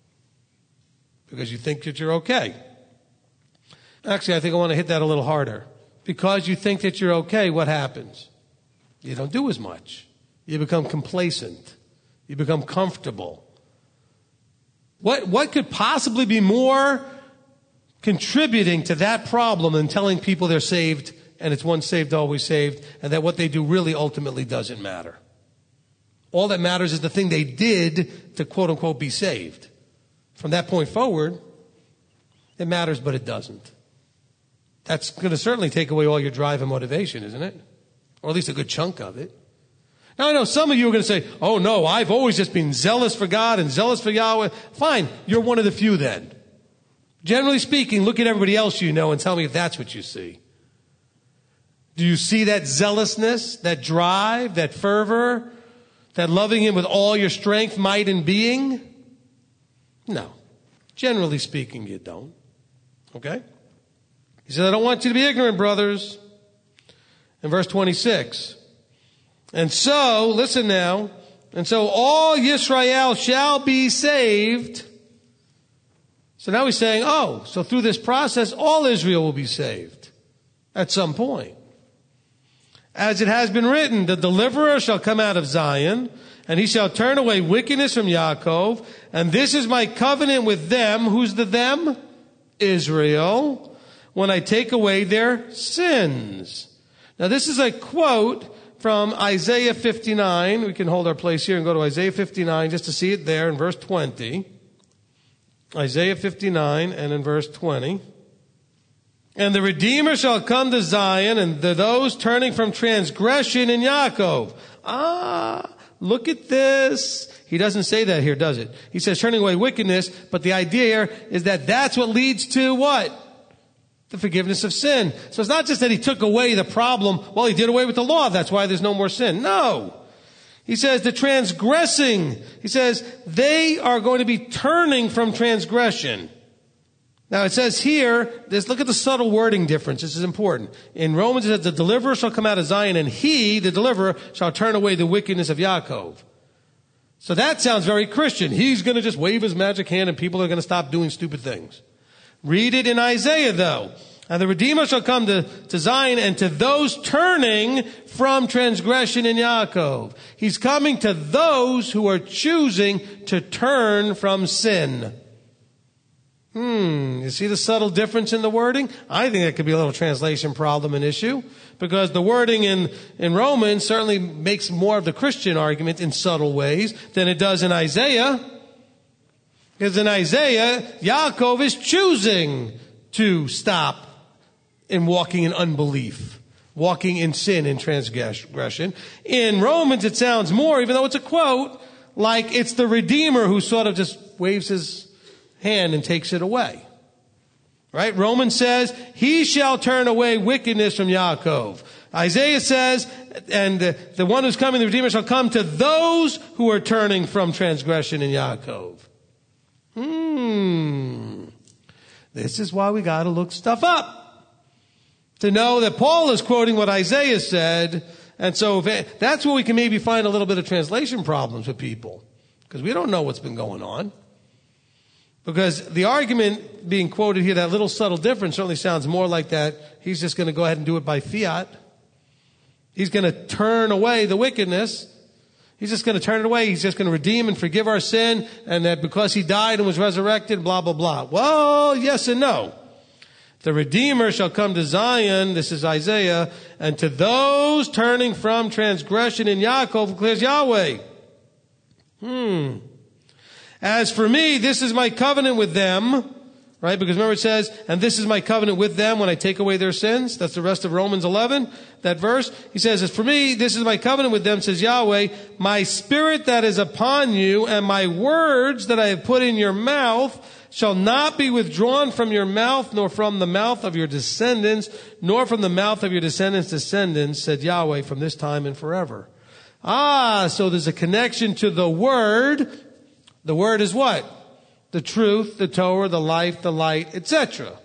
Because you think that you're okay. Actually, I think I want to hit that a little harder. Because you think that you're okay, what happens? You don't do as much. You become complacent. You become comfortable. What could possibly be more contributing to that problem than telling people they're saved and it's once saved, always saved, and that what they do really ultimately doesn't matter? All that matters is the thing they did to quote unquote be saved. From that point forward, it matters, but it doesn't. That's going to certainly take away all your drive and motivation, isn't it? Or at least a good chunk of it. Now, I know some of you are going to say, oh no, I've always just been zealous for God and zealous for Yahweh. Fine, you're one of the few then. Generally speaking, look at everybody else you know and tell me if that's what you see. Do you see that zealousness, that drive, that fervor, that loving him with all your strength, might, and being? No. Generally speaking, you don't. Okay? He said, I don't want you to be ignorant, brothers. In verse 26. And so, listen now, and so all Yisrael shall be saved. So now he's saying, so through this process, all Israel will be saved at some point. As it has been written, the deliverer shall come out of Zion, and he shall turn away wickedness from Yaakov, and this is my covenant with them. Who's the them? Israel, when I take away their sins. Now this is a quote from Isaiah 59. We can hold our place here and go to Isaiah 59 just to see it there in verse 20. Isaiah 59 and in verse 20. And the Redeemer shall come to Zion, and to those turning from transgression in Yaakov. Look at this. He doesn't say that here, does it? He says turning away wickedness, but the idea here is that that's what leads to what? The forgiveness of sin. So it's not just that he took away the problem. Well, he did away with the law. That's why there's no more sin. No. He says the transgressing. He says they are going to be turning from transgression. Now it says here, look at the subtle wording difference. This is important. In Romans it says, the deliverer shall come out of Zion, and he, the deliverer, shall turn away the wickedness of Yaakov. So that sounds very Christian. He's going to just wave his magic hand and people are going to stop doing stupid things. Read it in Isaiah though. And the Redeemer shall come to Zion, and to those turning from transgression in Yaakov. He's coming to those who are choosing to turn from sin. You see the subtle difference in the wording? I think that could be a little translation problem and issue, because the wording in Romans certainly makes more of the Christian argument in subtle ways than it does in Isaiah. Because in Isaiah, Yaakov is choosing to stop in walking in unbelief, walking in sin and transgression. In Romans, it sounds more, even though it's a quote, like it's the Redeemer who sort of just waves his hand and takes it away. Right? Romans says, he shall turn away wickedness from Yaakov. Isaiah says, and the one who's coming, the Redeemer, shall come to those who are turning from transgression in Yaakov. This is why we got to look stuff up, to know that Paul is quoting what Isaiah said. And so that's where we can maybe find a little bit of translation problems with people, because we don't know what's been going on. Because the argument being quoted here, that little subtle difference, certainly sounds more like that he's just going to go ahead and do it by fiat. He's going to turn away the wickedness. He's just going to turn it away. He's just going to redeem and forgive our sin, and that because he died and was resurrected, blah, blah, blah. Well, yes and no. The Redeemer shall come to Zion, this is Isaiah, and to those turning from transgression in Yaakov declares Yahweh. As for me, this is my covenant with them, right? Because remember it says, and this is my covenant with them when I take away their sins. That's the rest of Romans 11, that verse. He says, as for me, this is my covenant with them, says Yahweh, my spirit that is upon you and my words that I have put in your mouth shall not be withdrawn from your mouth, nor from the mouth of your descendants, nor from the mouth of your descendants' descendants, said Yahweh, from this time and forever. So there's a connection to the Word. The Word is what? The truth, the Torah, the life, the light, etc.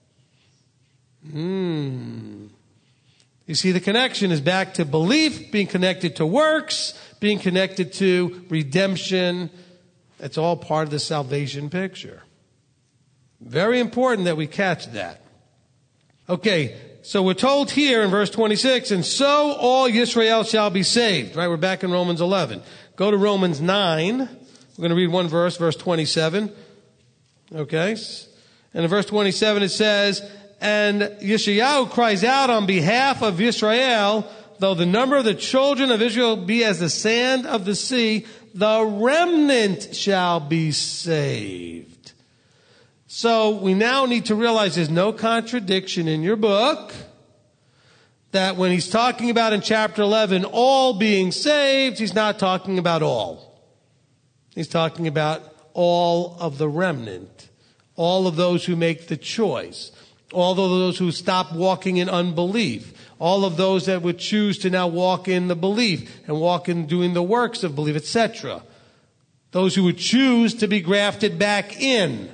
You see, the connection is back to belief, being connected to works, being connected to redemption. It's all part of the salvation picture. Very important that we catch that. Okay, so we're told here in verse 26, and so all Yisrael shall be saved. Right, we're back in Romans 11. Go to Romans 9. We're going to read one verse, verse 27. Okay, and in verse 27 it says, and Yeshayahu cries out on behalf of Israel, though the number of the children of Israel be as the sand of the sea, the remnant shall be saved. So we now need to realize there's no contradiction in your book, that when he's talking about in chapter 11 all being saved, he's not talking about all. He's talking about all of the remnant, all of those who make the choice, all of those who stop walking in unbelief, all of those that would choose to now walk in the belief and walk in doing the works of belief, etc. Those who would choose to be grafted back in.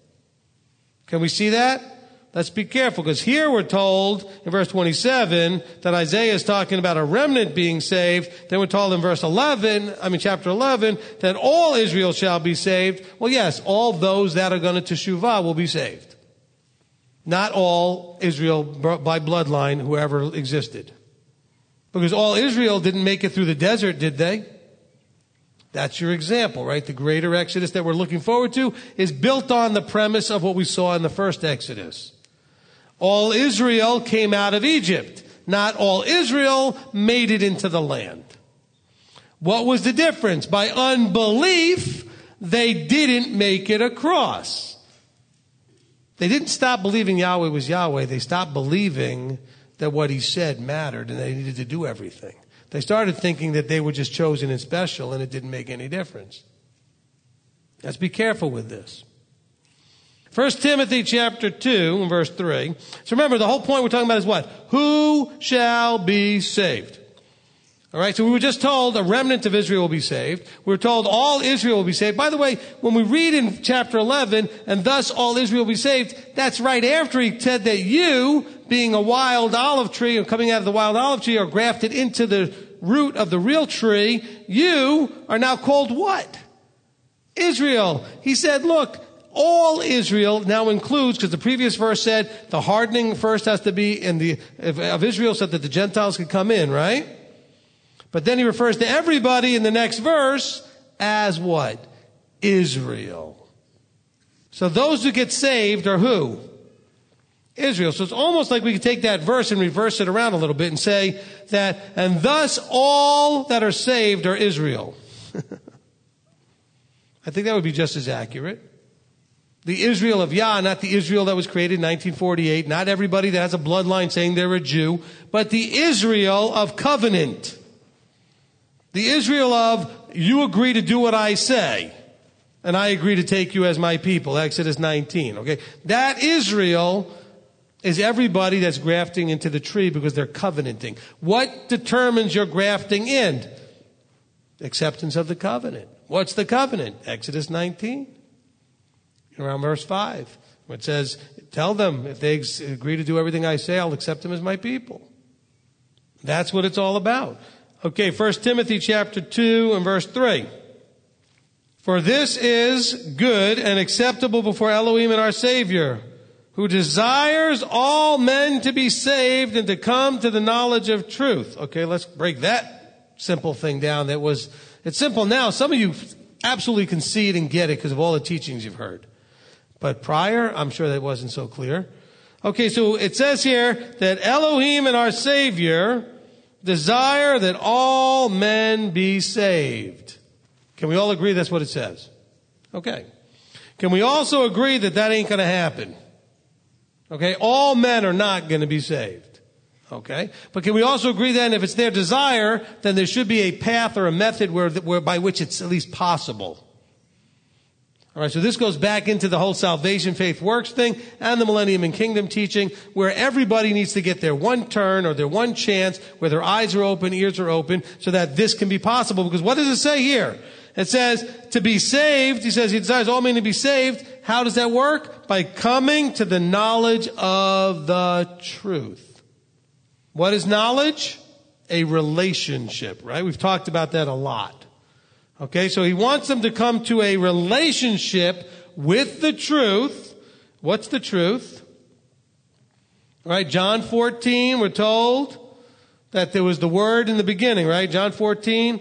Can we see that? Let's be careful, because here we're told in verse 27 that Isaiah is talking about a remnant being saved. Then we're told in chapter 11, that all Israel shall be saved. Well, yes, all those that are going to teshuvah will be saved. Not all Israel by bloodline, whoever existed. Because all Israel didn't make it through the desert, did they? That's your example, right? The greater Exodus that we're looking forward to is built on the premise of what we saw in the first Exodus. All Israel came out of Egypt. Not all Israel made it into the land. What was the difference? By unbelief, they didn't make it across. They didn't stop believing Yahweh was Yahweh. They stopped believing that what he said mattered and they needed to do everything. They started thinking that they were just chosen and special and it didn't make any difference. Let's be careful with this. 1 Timothy chapter 2 and verse 3. So remember, the whole point we're talking about is what? Who shall be saved? All right, so we were just told a remnant of Israel will be saved. We were told all Israel will be saved. By the way, when we read in chapter 11, and thus all Israel will be saved, that's right after he said that you, being a wild olive tree and coming out of the wild olive tree, are grafted into the root of the real tree. You are now called what? Israel. He said, look, all Israel now includes, because the previous verse said the hardening first has to be of Israel so that the Gentiles could come in, right? But then he refers to everybody in the next verse as what? Israel. So those who get saved are who? Israel. So it's almost like we could take that verse and reverse it around a little bit and say that, and thus all that are saved are Israel. I think that would be just as accurate. The Israel of Yah, not the Israel that was created in 1948, not everybody that has a bloodline saying they're a Jew, but the Israel of covenant. The Israel of, you agree to do what I say, and I agree to take you as my people, Exodus 19, okay? That Israel is everybody that's grafting into the tree because they're covenanting. What determines your grafting in? Acceptance of the covenant. What's the covenant? Exodus 19, around verse 5, where it says, tell them, if they agree to do everything I say, I'll accept them as my people. That's what it's all about. Okay, 1 Timothy chapter 2 and verse 3. For this is good and acceptable before Elohim and our Savior, who desires all men to be saved and to come to the knowledge of truth. Okay, let's break that simple thing down. It's simple now. Some of you absolutely can see it and get it because of all the teachings you've heard. But prior, I'm sure that wasn't so clear. Okay, so it says here that Elohim and our Savior desire that all men be saved. Can we all agree that's what it says? Okay. Can we also agree that that ain't going to happen? Okay, all men are not going to be saved. Okay, but can we also agree then if it's their desire, then there should be a path or a method by which it's at least possible. All right, so this goes back into the whole salvation, faith, works thing and the millennium and kingdom teaching where everybody needs to get their one turn or their one chance where their eyes are open, ears are open so that this can be possible. Because what does it say here? It says to be saved. He says he desires all men to be saved. How does that work? By coming to the knowledge of the truth. What is knowledge? A relationship, right? We've talked about that a lot. Okay, so he wants them to come to a relationship with the truth. What's the truth? Right, John 14, we're told that there was the Word in the beginning, right? John 14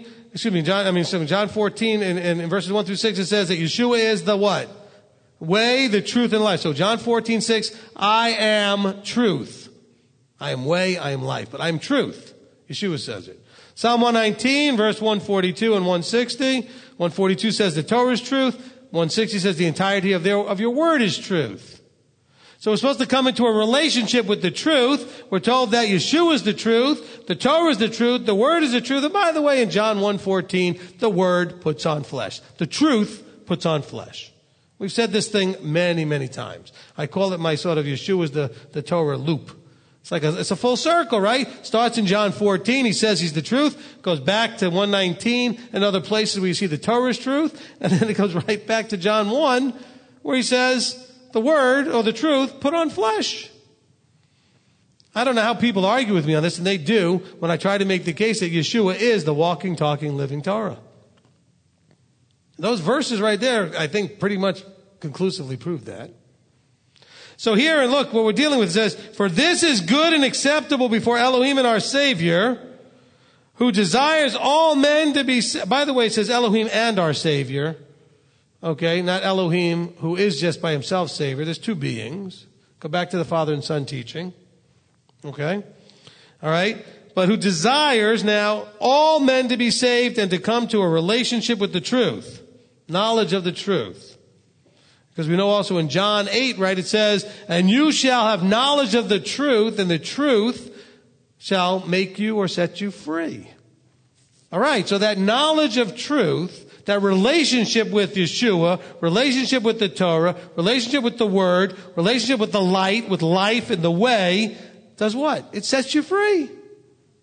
in verses 1 through 6, it says that Yeshua is the what? Way, the truth, and life. So John 14:6, I am truth. I am way, I am life, but I am truth. Yeshua says it. Psalm 119, verse 142 and 160. 142 says the Torah is truth. 160 says the entirety of your word is truth. So we're supposed to come into a relationship with the truth. We're told that Yeshua is the truth. The Torah is the truth. The word is the truth. And by the way, in John 1:14, the word puts on flesh. The truth puts on flesh. We've said this thing many, many times. I call it my sort of Yeshua's the Torah loop. It's a full circle, right? Starts in John 14. He says he's the truth. Goes back to 119 and other places where you see the Torah is truth. And then it goes right back to John 1 where he says the word or the truth put on flesh. I don't know how people argue with me on this, and they do when I try to make the case that Yeshua is the walking, talking, living Torah. Those verses right there, I think, pretty much conclusively prove that. So here, and look, what we're dealing with says, for this is good and acceptable before Elohim and our Savior, who desires all men to be, by the way, it says Elohim and our Savior. Okay, not Elohim, who is just by himself Savior. There's two beings. Go back to the Father and Son teaching. Okay? All right? But who desires now all men to be saved and to come to a relationship with the truth. Knowledge of the truth. Because we know also in John 8, right, it says, and you shall have knowledge of the truth, and the truth shall make you or set you free. All right, so that knowledge of truth, that relationship with Yeshua, relationship with the Torah, relationship with the Word, relationship with the light, with life and the way, does what? It sets you free.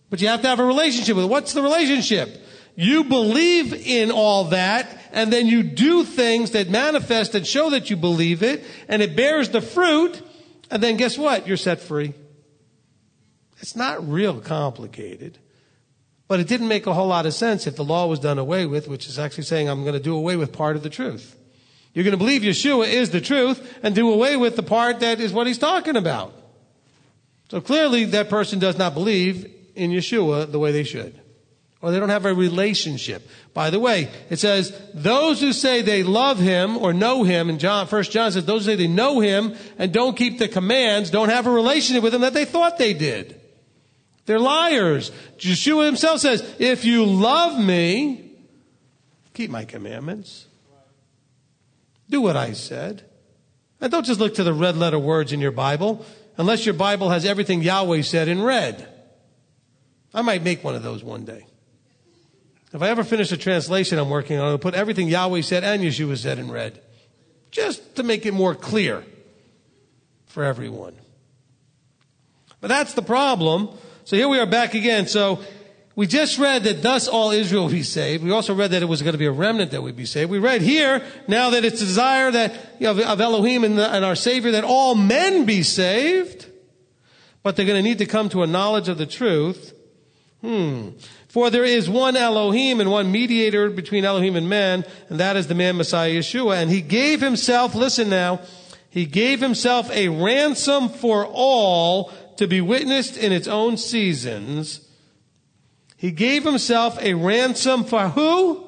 But you have to have a relationship with it. What's the relationship? You believe in all that, and then you do things that manifest and show that you believe it, and it bears the fruit, and then guess what? You're set free. It's not real complicated. But it didn't make a whole lot of sense if the law was done away with, which is actually saying I'm going to do away with part of the truth. You're going to believe Yeshua is the truth and do away with the part that is what he's talking about. So clearly that person does not believe in Yeshua the way they should. Or they don't have a relationship. By the way, it says, those who say they love him or know him, and 1 John says, those who say they know him and don't keep the commands, don't have a relationship with him that they thought they did. They're liars. Yeshua himself says, if you love me, keep my commandments. Do what I said. And don't just look to the red letter words in your Bible, unless your Bible has everything Yahweh said in red. I might make one of those one day. If I ever finish a translation I'm working on, I'll put everything Yahweh said and Yeshua said in red, just to make it more clear for everyone. But that's the problem. So here we are back again. So we just read that thus all Israel will be saved. We also read that it was going to be a remnant that would be saved. We read here now that it's the desire that of Elohim and our Savior that all men be saved, but they're going to need to come to a knowledge of the truth. For there is one Elohim and one mediator between Elohim and men, and that is the man Messiah Yeshua. And he gave himself, listen now, he gave himself a ransom for all to be witnessed in its own seasons. He gave himself a ransom for who?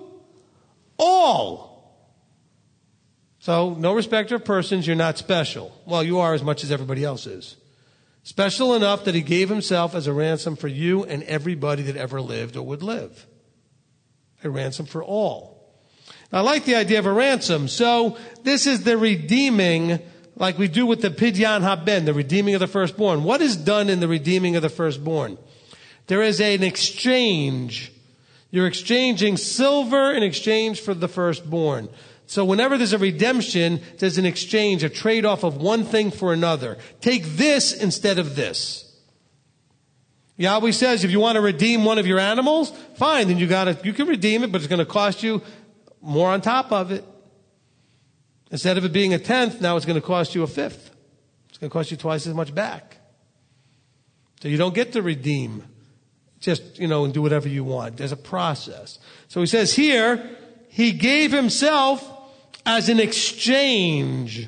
All. So, no respecter of persons, you're not special. Well, you are as much as everybody else is. Special enough that he gave himself as a ransom for you and everybody that ever lived or would live. A ransom for all. Now, I like the idea of a ransom. So, this is the redeeming, like we do with the Pidyon Haben, the redeeming of the firstborn. What is done in the redeeming of the firstborn? There is an exchange. You're exchanging silver in exchange for the firstborn. So whenever there's a redemption, there's an exchange, a trade-off of one thing for another. Take this instead of this. Yahweh says, if you want to redeem one of your animals, fine, then you can redeem it, but it's going to cost you more on top of it. Instead of it being a tenth, now it's going to cost you a fifth. It's going to cost you twice as much back. So you don't get to redeem just, and do whatever you want. There's a process. So he says here, he gave himself as an exchange.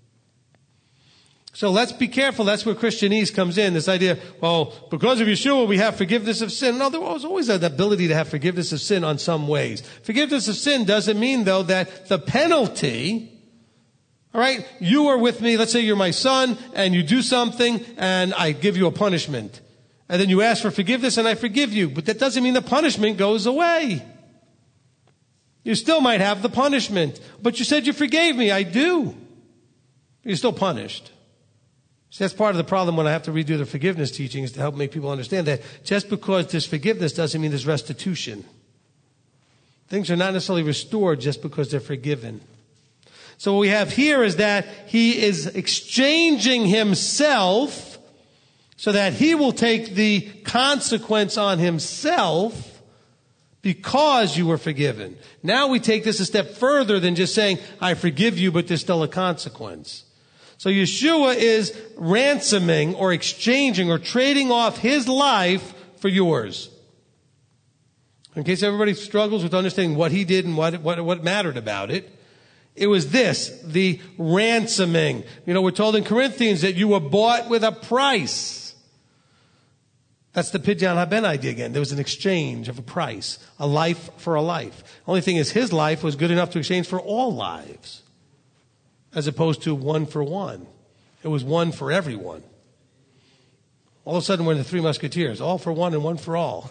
So let's be careful. That's where Christianese comes in. This idea, well, because of Yeshua, we have forgiveness of sin. No, there was always that ability to have forgiveness of sin on some ways. Forgiveness of sin doesn't mean, though, that the penalty, all right, you are with me, let's say you're my son, and you do something, and I give you a punishment. And then you ask for forgiveness, and I forgive you. But that doesn't mean the punishment goes away. You still might have the punishment. But you said you forgave me. I do. You're still punished. So that's part of the problem when I have to redo the forgiveness teachings to help make people understand that just because there's forgiveness doesn't mean there's restitution. Things are not necessarily restored just because they're forgiven. So what we have here is that he is exchanging himself so that he will take the consequence on himself because you were forgiven. Now we take this a step further than just saying, I forgive you, but there's still a consequence. So Yeshua is ransoming or exchanging or trading off his life for yours. In case everybody struggles with understanding what he did and what mattered about it, it was this, the ransoming. We're told in Corinthians that you were bought with a price. That's the Pidyon Haben idea again. There was an exchange of a price, a life for a life. Only thing is, his life was good enough to exchange for all lives, as opposed to one for one. It was one for everyone. All of a sudden, we're in the Three Musketeers, all for one and one for all.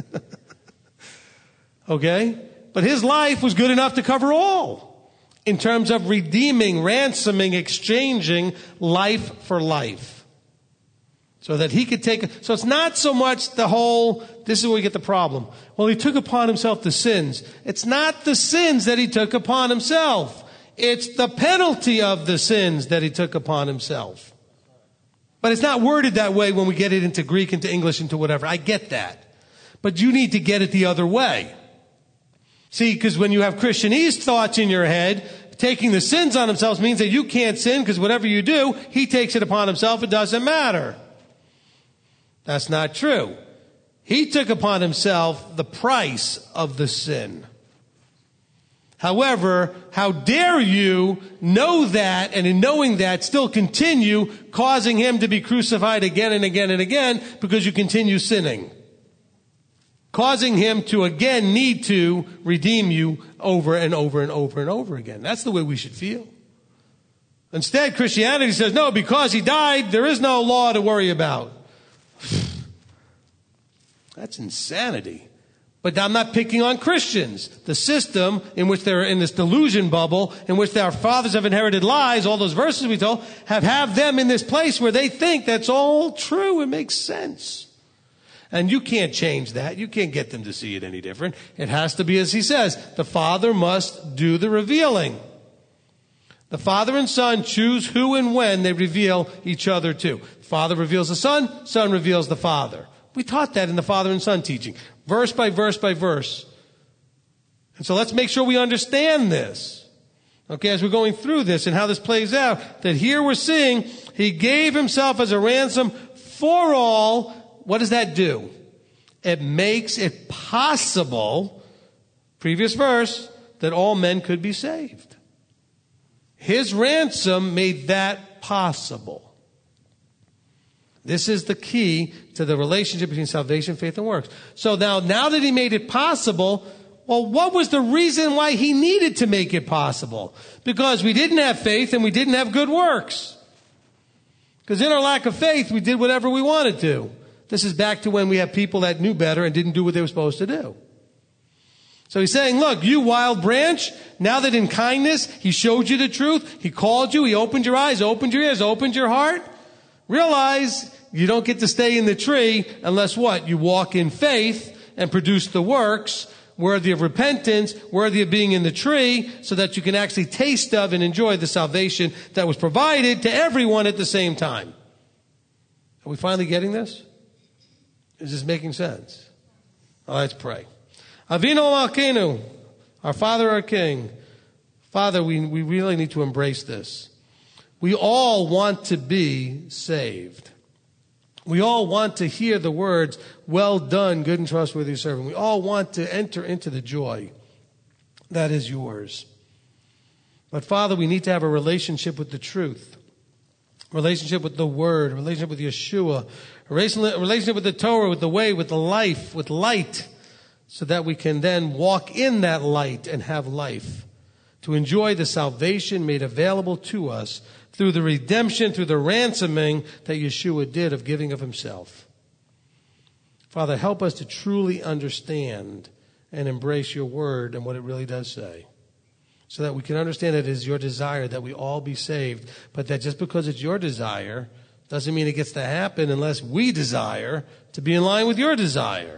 Okay? But his life was good enough to cover all in terms of redeeming, ransoming, exchanging life for life. So that he could take, so it's not so much the whole, this is where we get the problem. Well, he took upon himself the sins. It's not the sins that he took upon himself. It's the penalty of the sins that he took upon himself. But it's not worded that way when we get it into Greek, into English, into whatever. I get that. But you need to get it the other way. See, because when you have Christianese thoughts in your head, taking the sins on himself means that you can't sin because whatever you do, he takes it upon himself. It doesn't matter. That's not true. He took upon himself the price of the sin. However, how dare you know that and in knowing that still continue causing him to be crucified again and again and again because you continue sinning. Causing him to again need to redeem you over and over and over and over again. That's the way we should feel. Instead, Christianity says, no, because he died, there is no law to worry about. That's insanity. But I'm not picking on Christians. The system in which they're in this delusion bubble, in which our fathers have inherited lies, all those verses we told, have them in this place where they think that's all true. It makes sense. And you can't change that. You can't get them to see it any different. It has to be as he says. The Father must do the revealing. The Father and Son choose who and when they reveal each other to. Father reveals the Son, Son reveals the Father. We taught that in the Father and Son teaching. Verse by verse by verse. And so let's make sure we understand this. Okay, as we're going through this and how this plays out, that here we're seeing he gave himself as a ransom for all. What does that do? It makes it possible, previous verse, that all men could be saved. His ransom made that possible. This is the key to the relationship between salvation, faith, and works. So now that he made it possible, well, what was the reason why he needed to make it possible? Because we didn't have faith and we didn't have good works. Because in our lack of faith, we did whatever we wanted to. This is back to when we have people that knew better and didn't do what they were supposed to do. So he's saying, look, you wild branch, now that in kindness he showed you the truth, he called you, he opened your eyes, opened your ears, opened your heart, realize you don't get to stay in the tree unless what? You walk in faith and produce the works worthy of repentance, worthy of being in the tree, so that you can actually taste of and enjoy the salvation that was provided to everyone at the same time. Are we finally getting this? Is this making sense? Oh, let's pray. Avinu Malkeinu, our Father, our King. Father, we really need to embrace this. We all want to be saved. We all want to hear the words, well done, good and trustworthy servant. We all want to enter into the joy that is yours. But Father, we need to have a relationship with the truth. Relationship with the Word, relationship with Yeshua, relationship with the Torah, with the way, with the life, with light, so that we can then walk in that light and have life, to enjoy the salvation made available to us through the redemption, through the ransoming that Yeshua did of giving of himself. Father, help us to truly understand and embrace your word and what it really does say, so that we can understand that it is your desire that we all be saved, but that just because it's your desire doesn't mean it gets to happen unless we desire to be in line with your desire.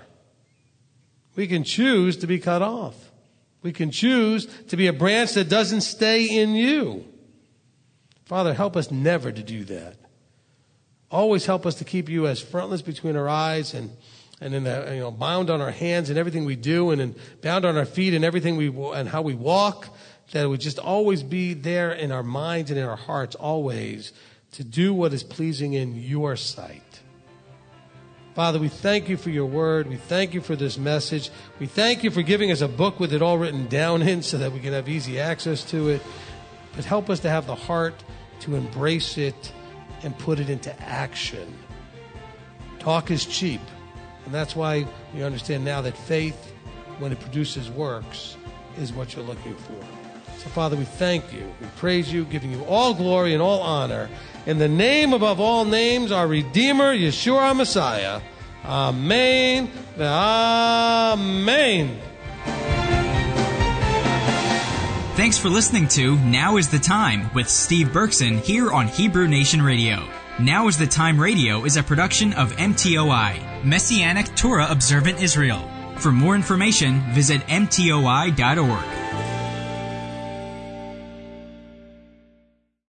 We can choose to be cut off. We can choose to be a branch that doesn't stay in you. Father, help us never to do that. Always help us to keep you as frontlets between our eyes and in the, bound on our hands in everything we do, and bound on our feet in everything and how we walk. That it would just always be there in our minds and in our hearts, always, to do what is pleasing in your sight. Father, we thank you for your word. We thank you for this message. We thank you for giving us a book with it all written down in so that we can have easy access to it. But help us to have the heart to embrace it and put it into action. Talk is cheap. And that's why we understand now that faith, when it produces works, is what you're looking for. So, Father, we thank you. We praise you, giving you all glory and all honor. In the name above all names, our Redeemer, Yeshua, our Messiah. Amen. Amen. Thanks for listening to Now is the Time with Steve Berkson here on Hebrew Nation Radio. Now is the Time Radio is a production of MTOI, Messianic Torah Observant Israel. For more information, visit mtoi.org.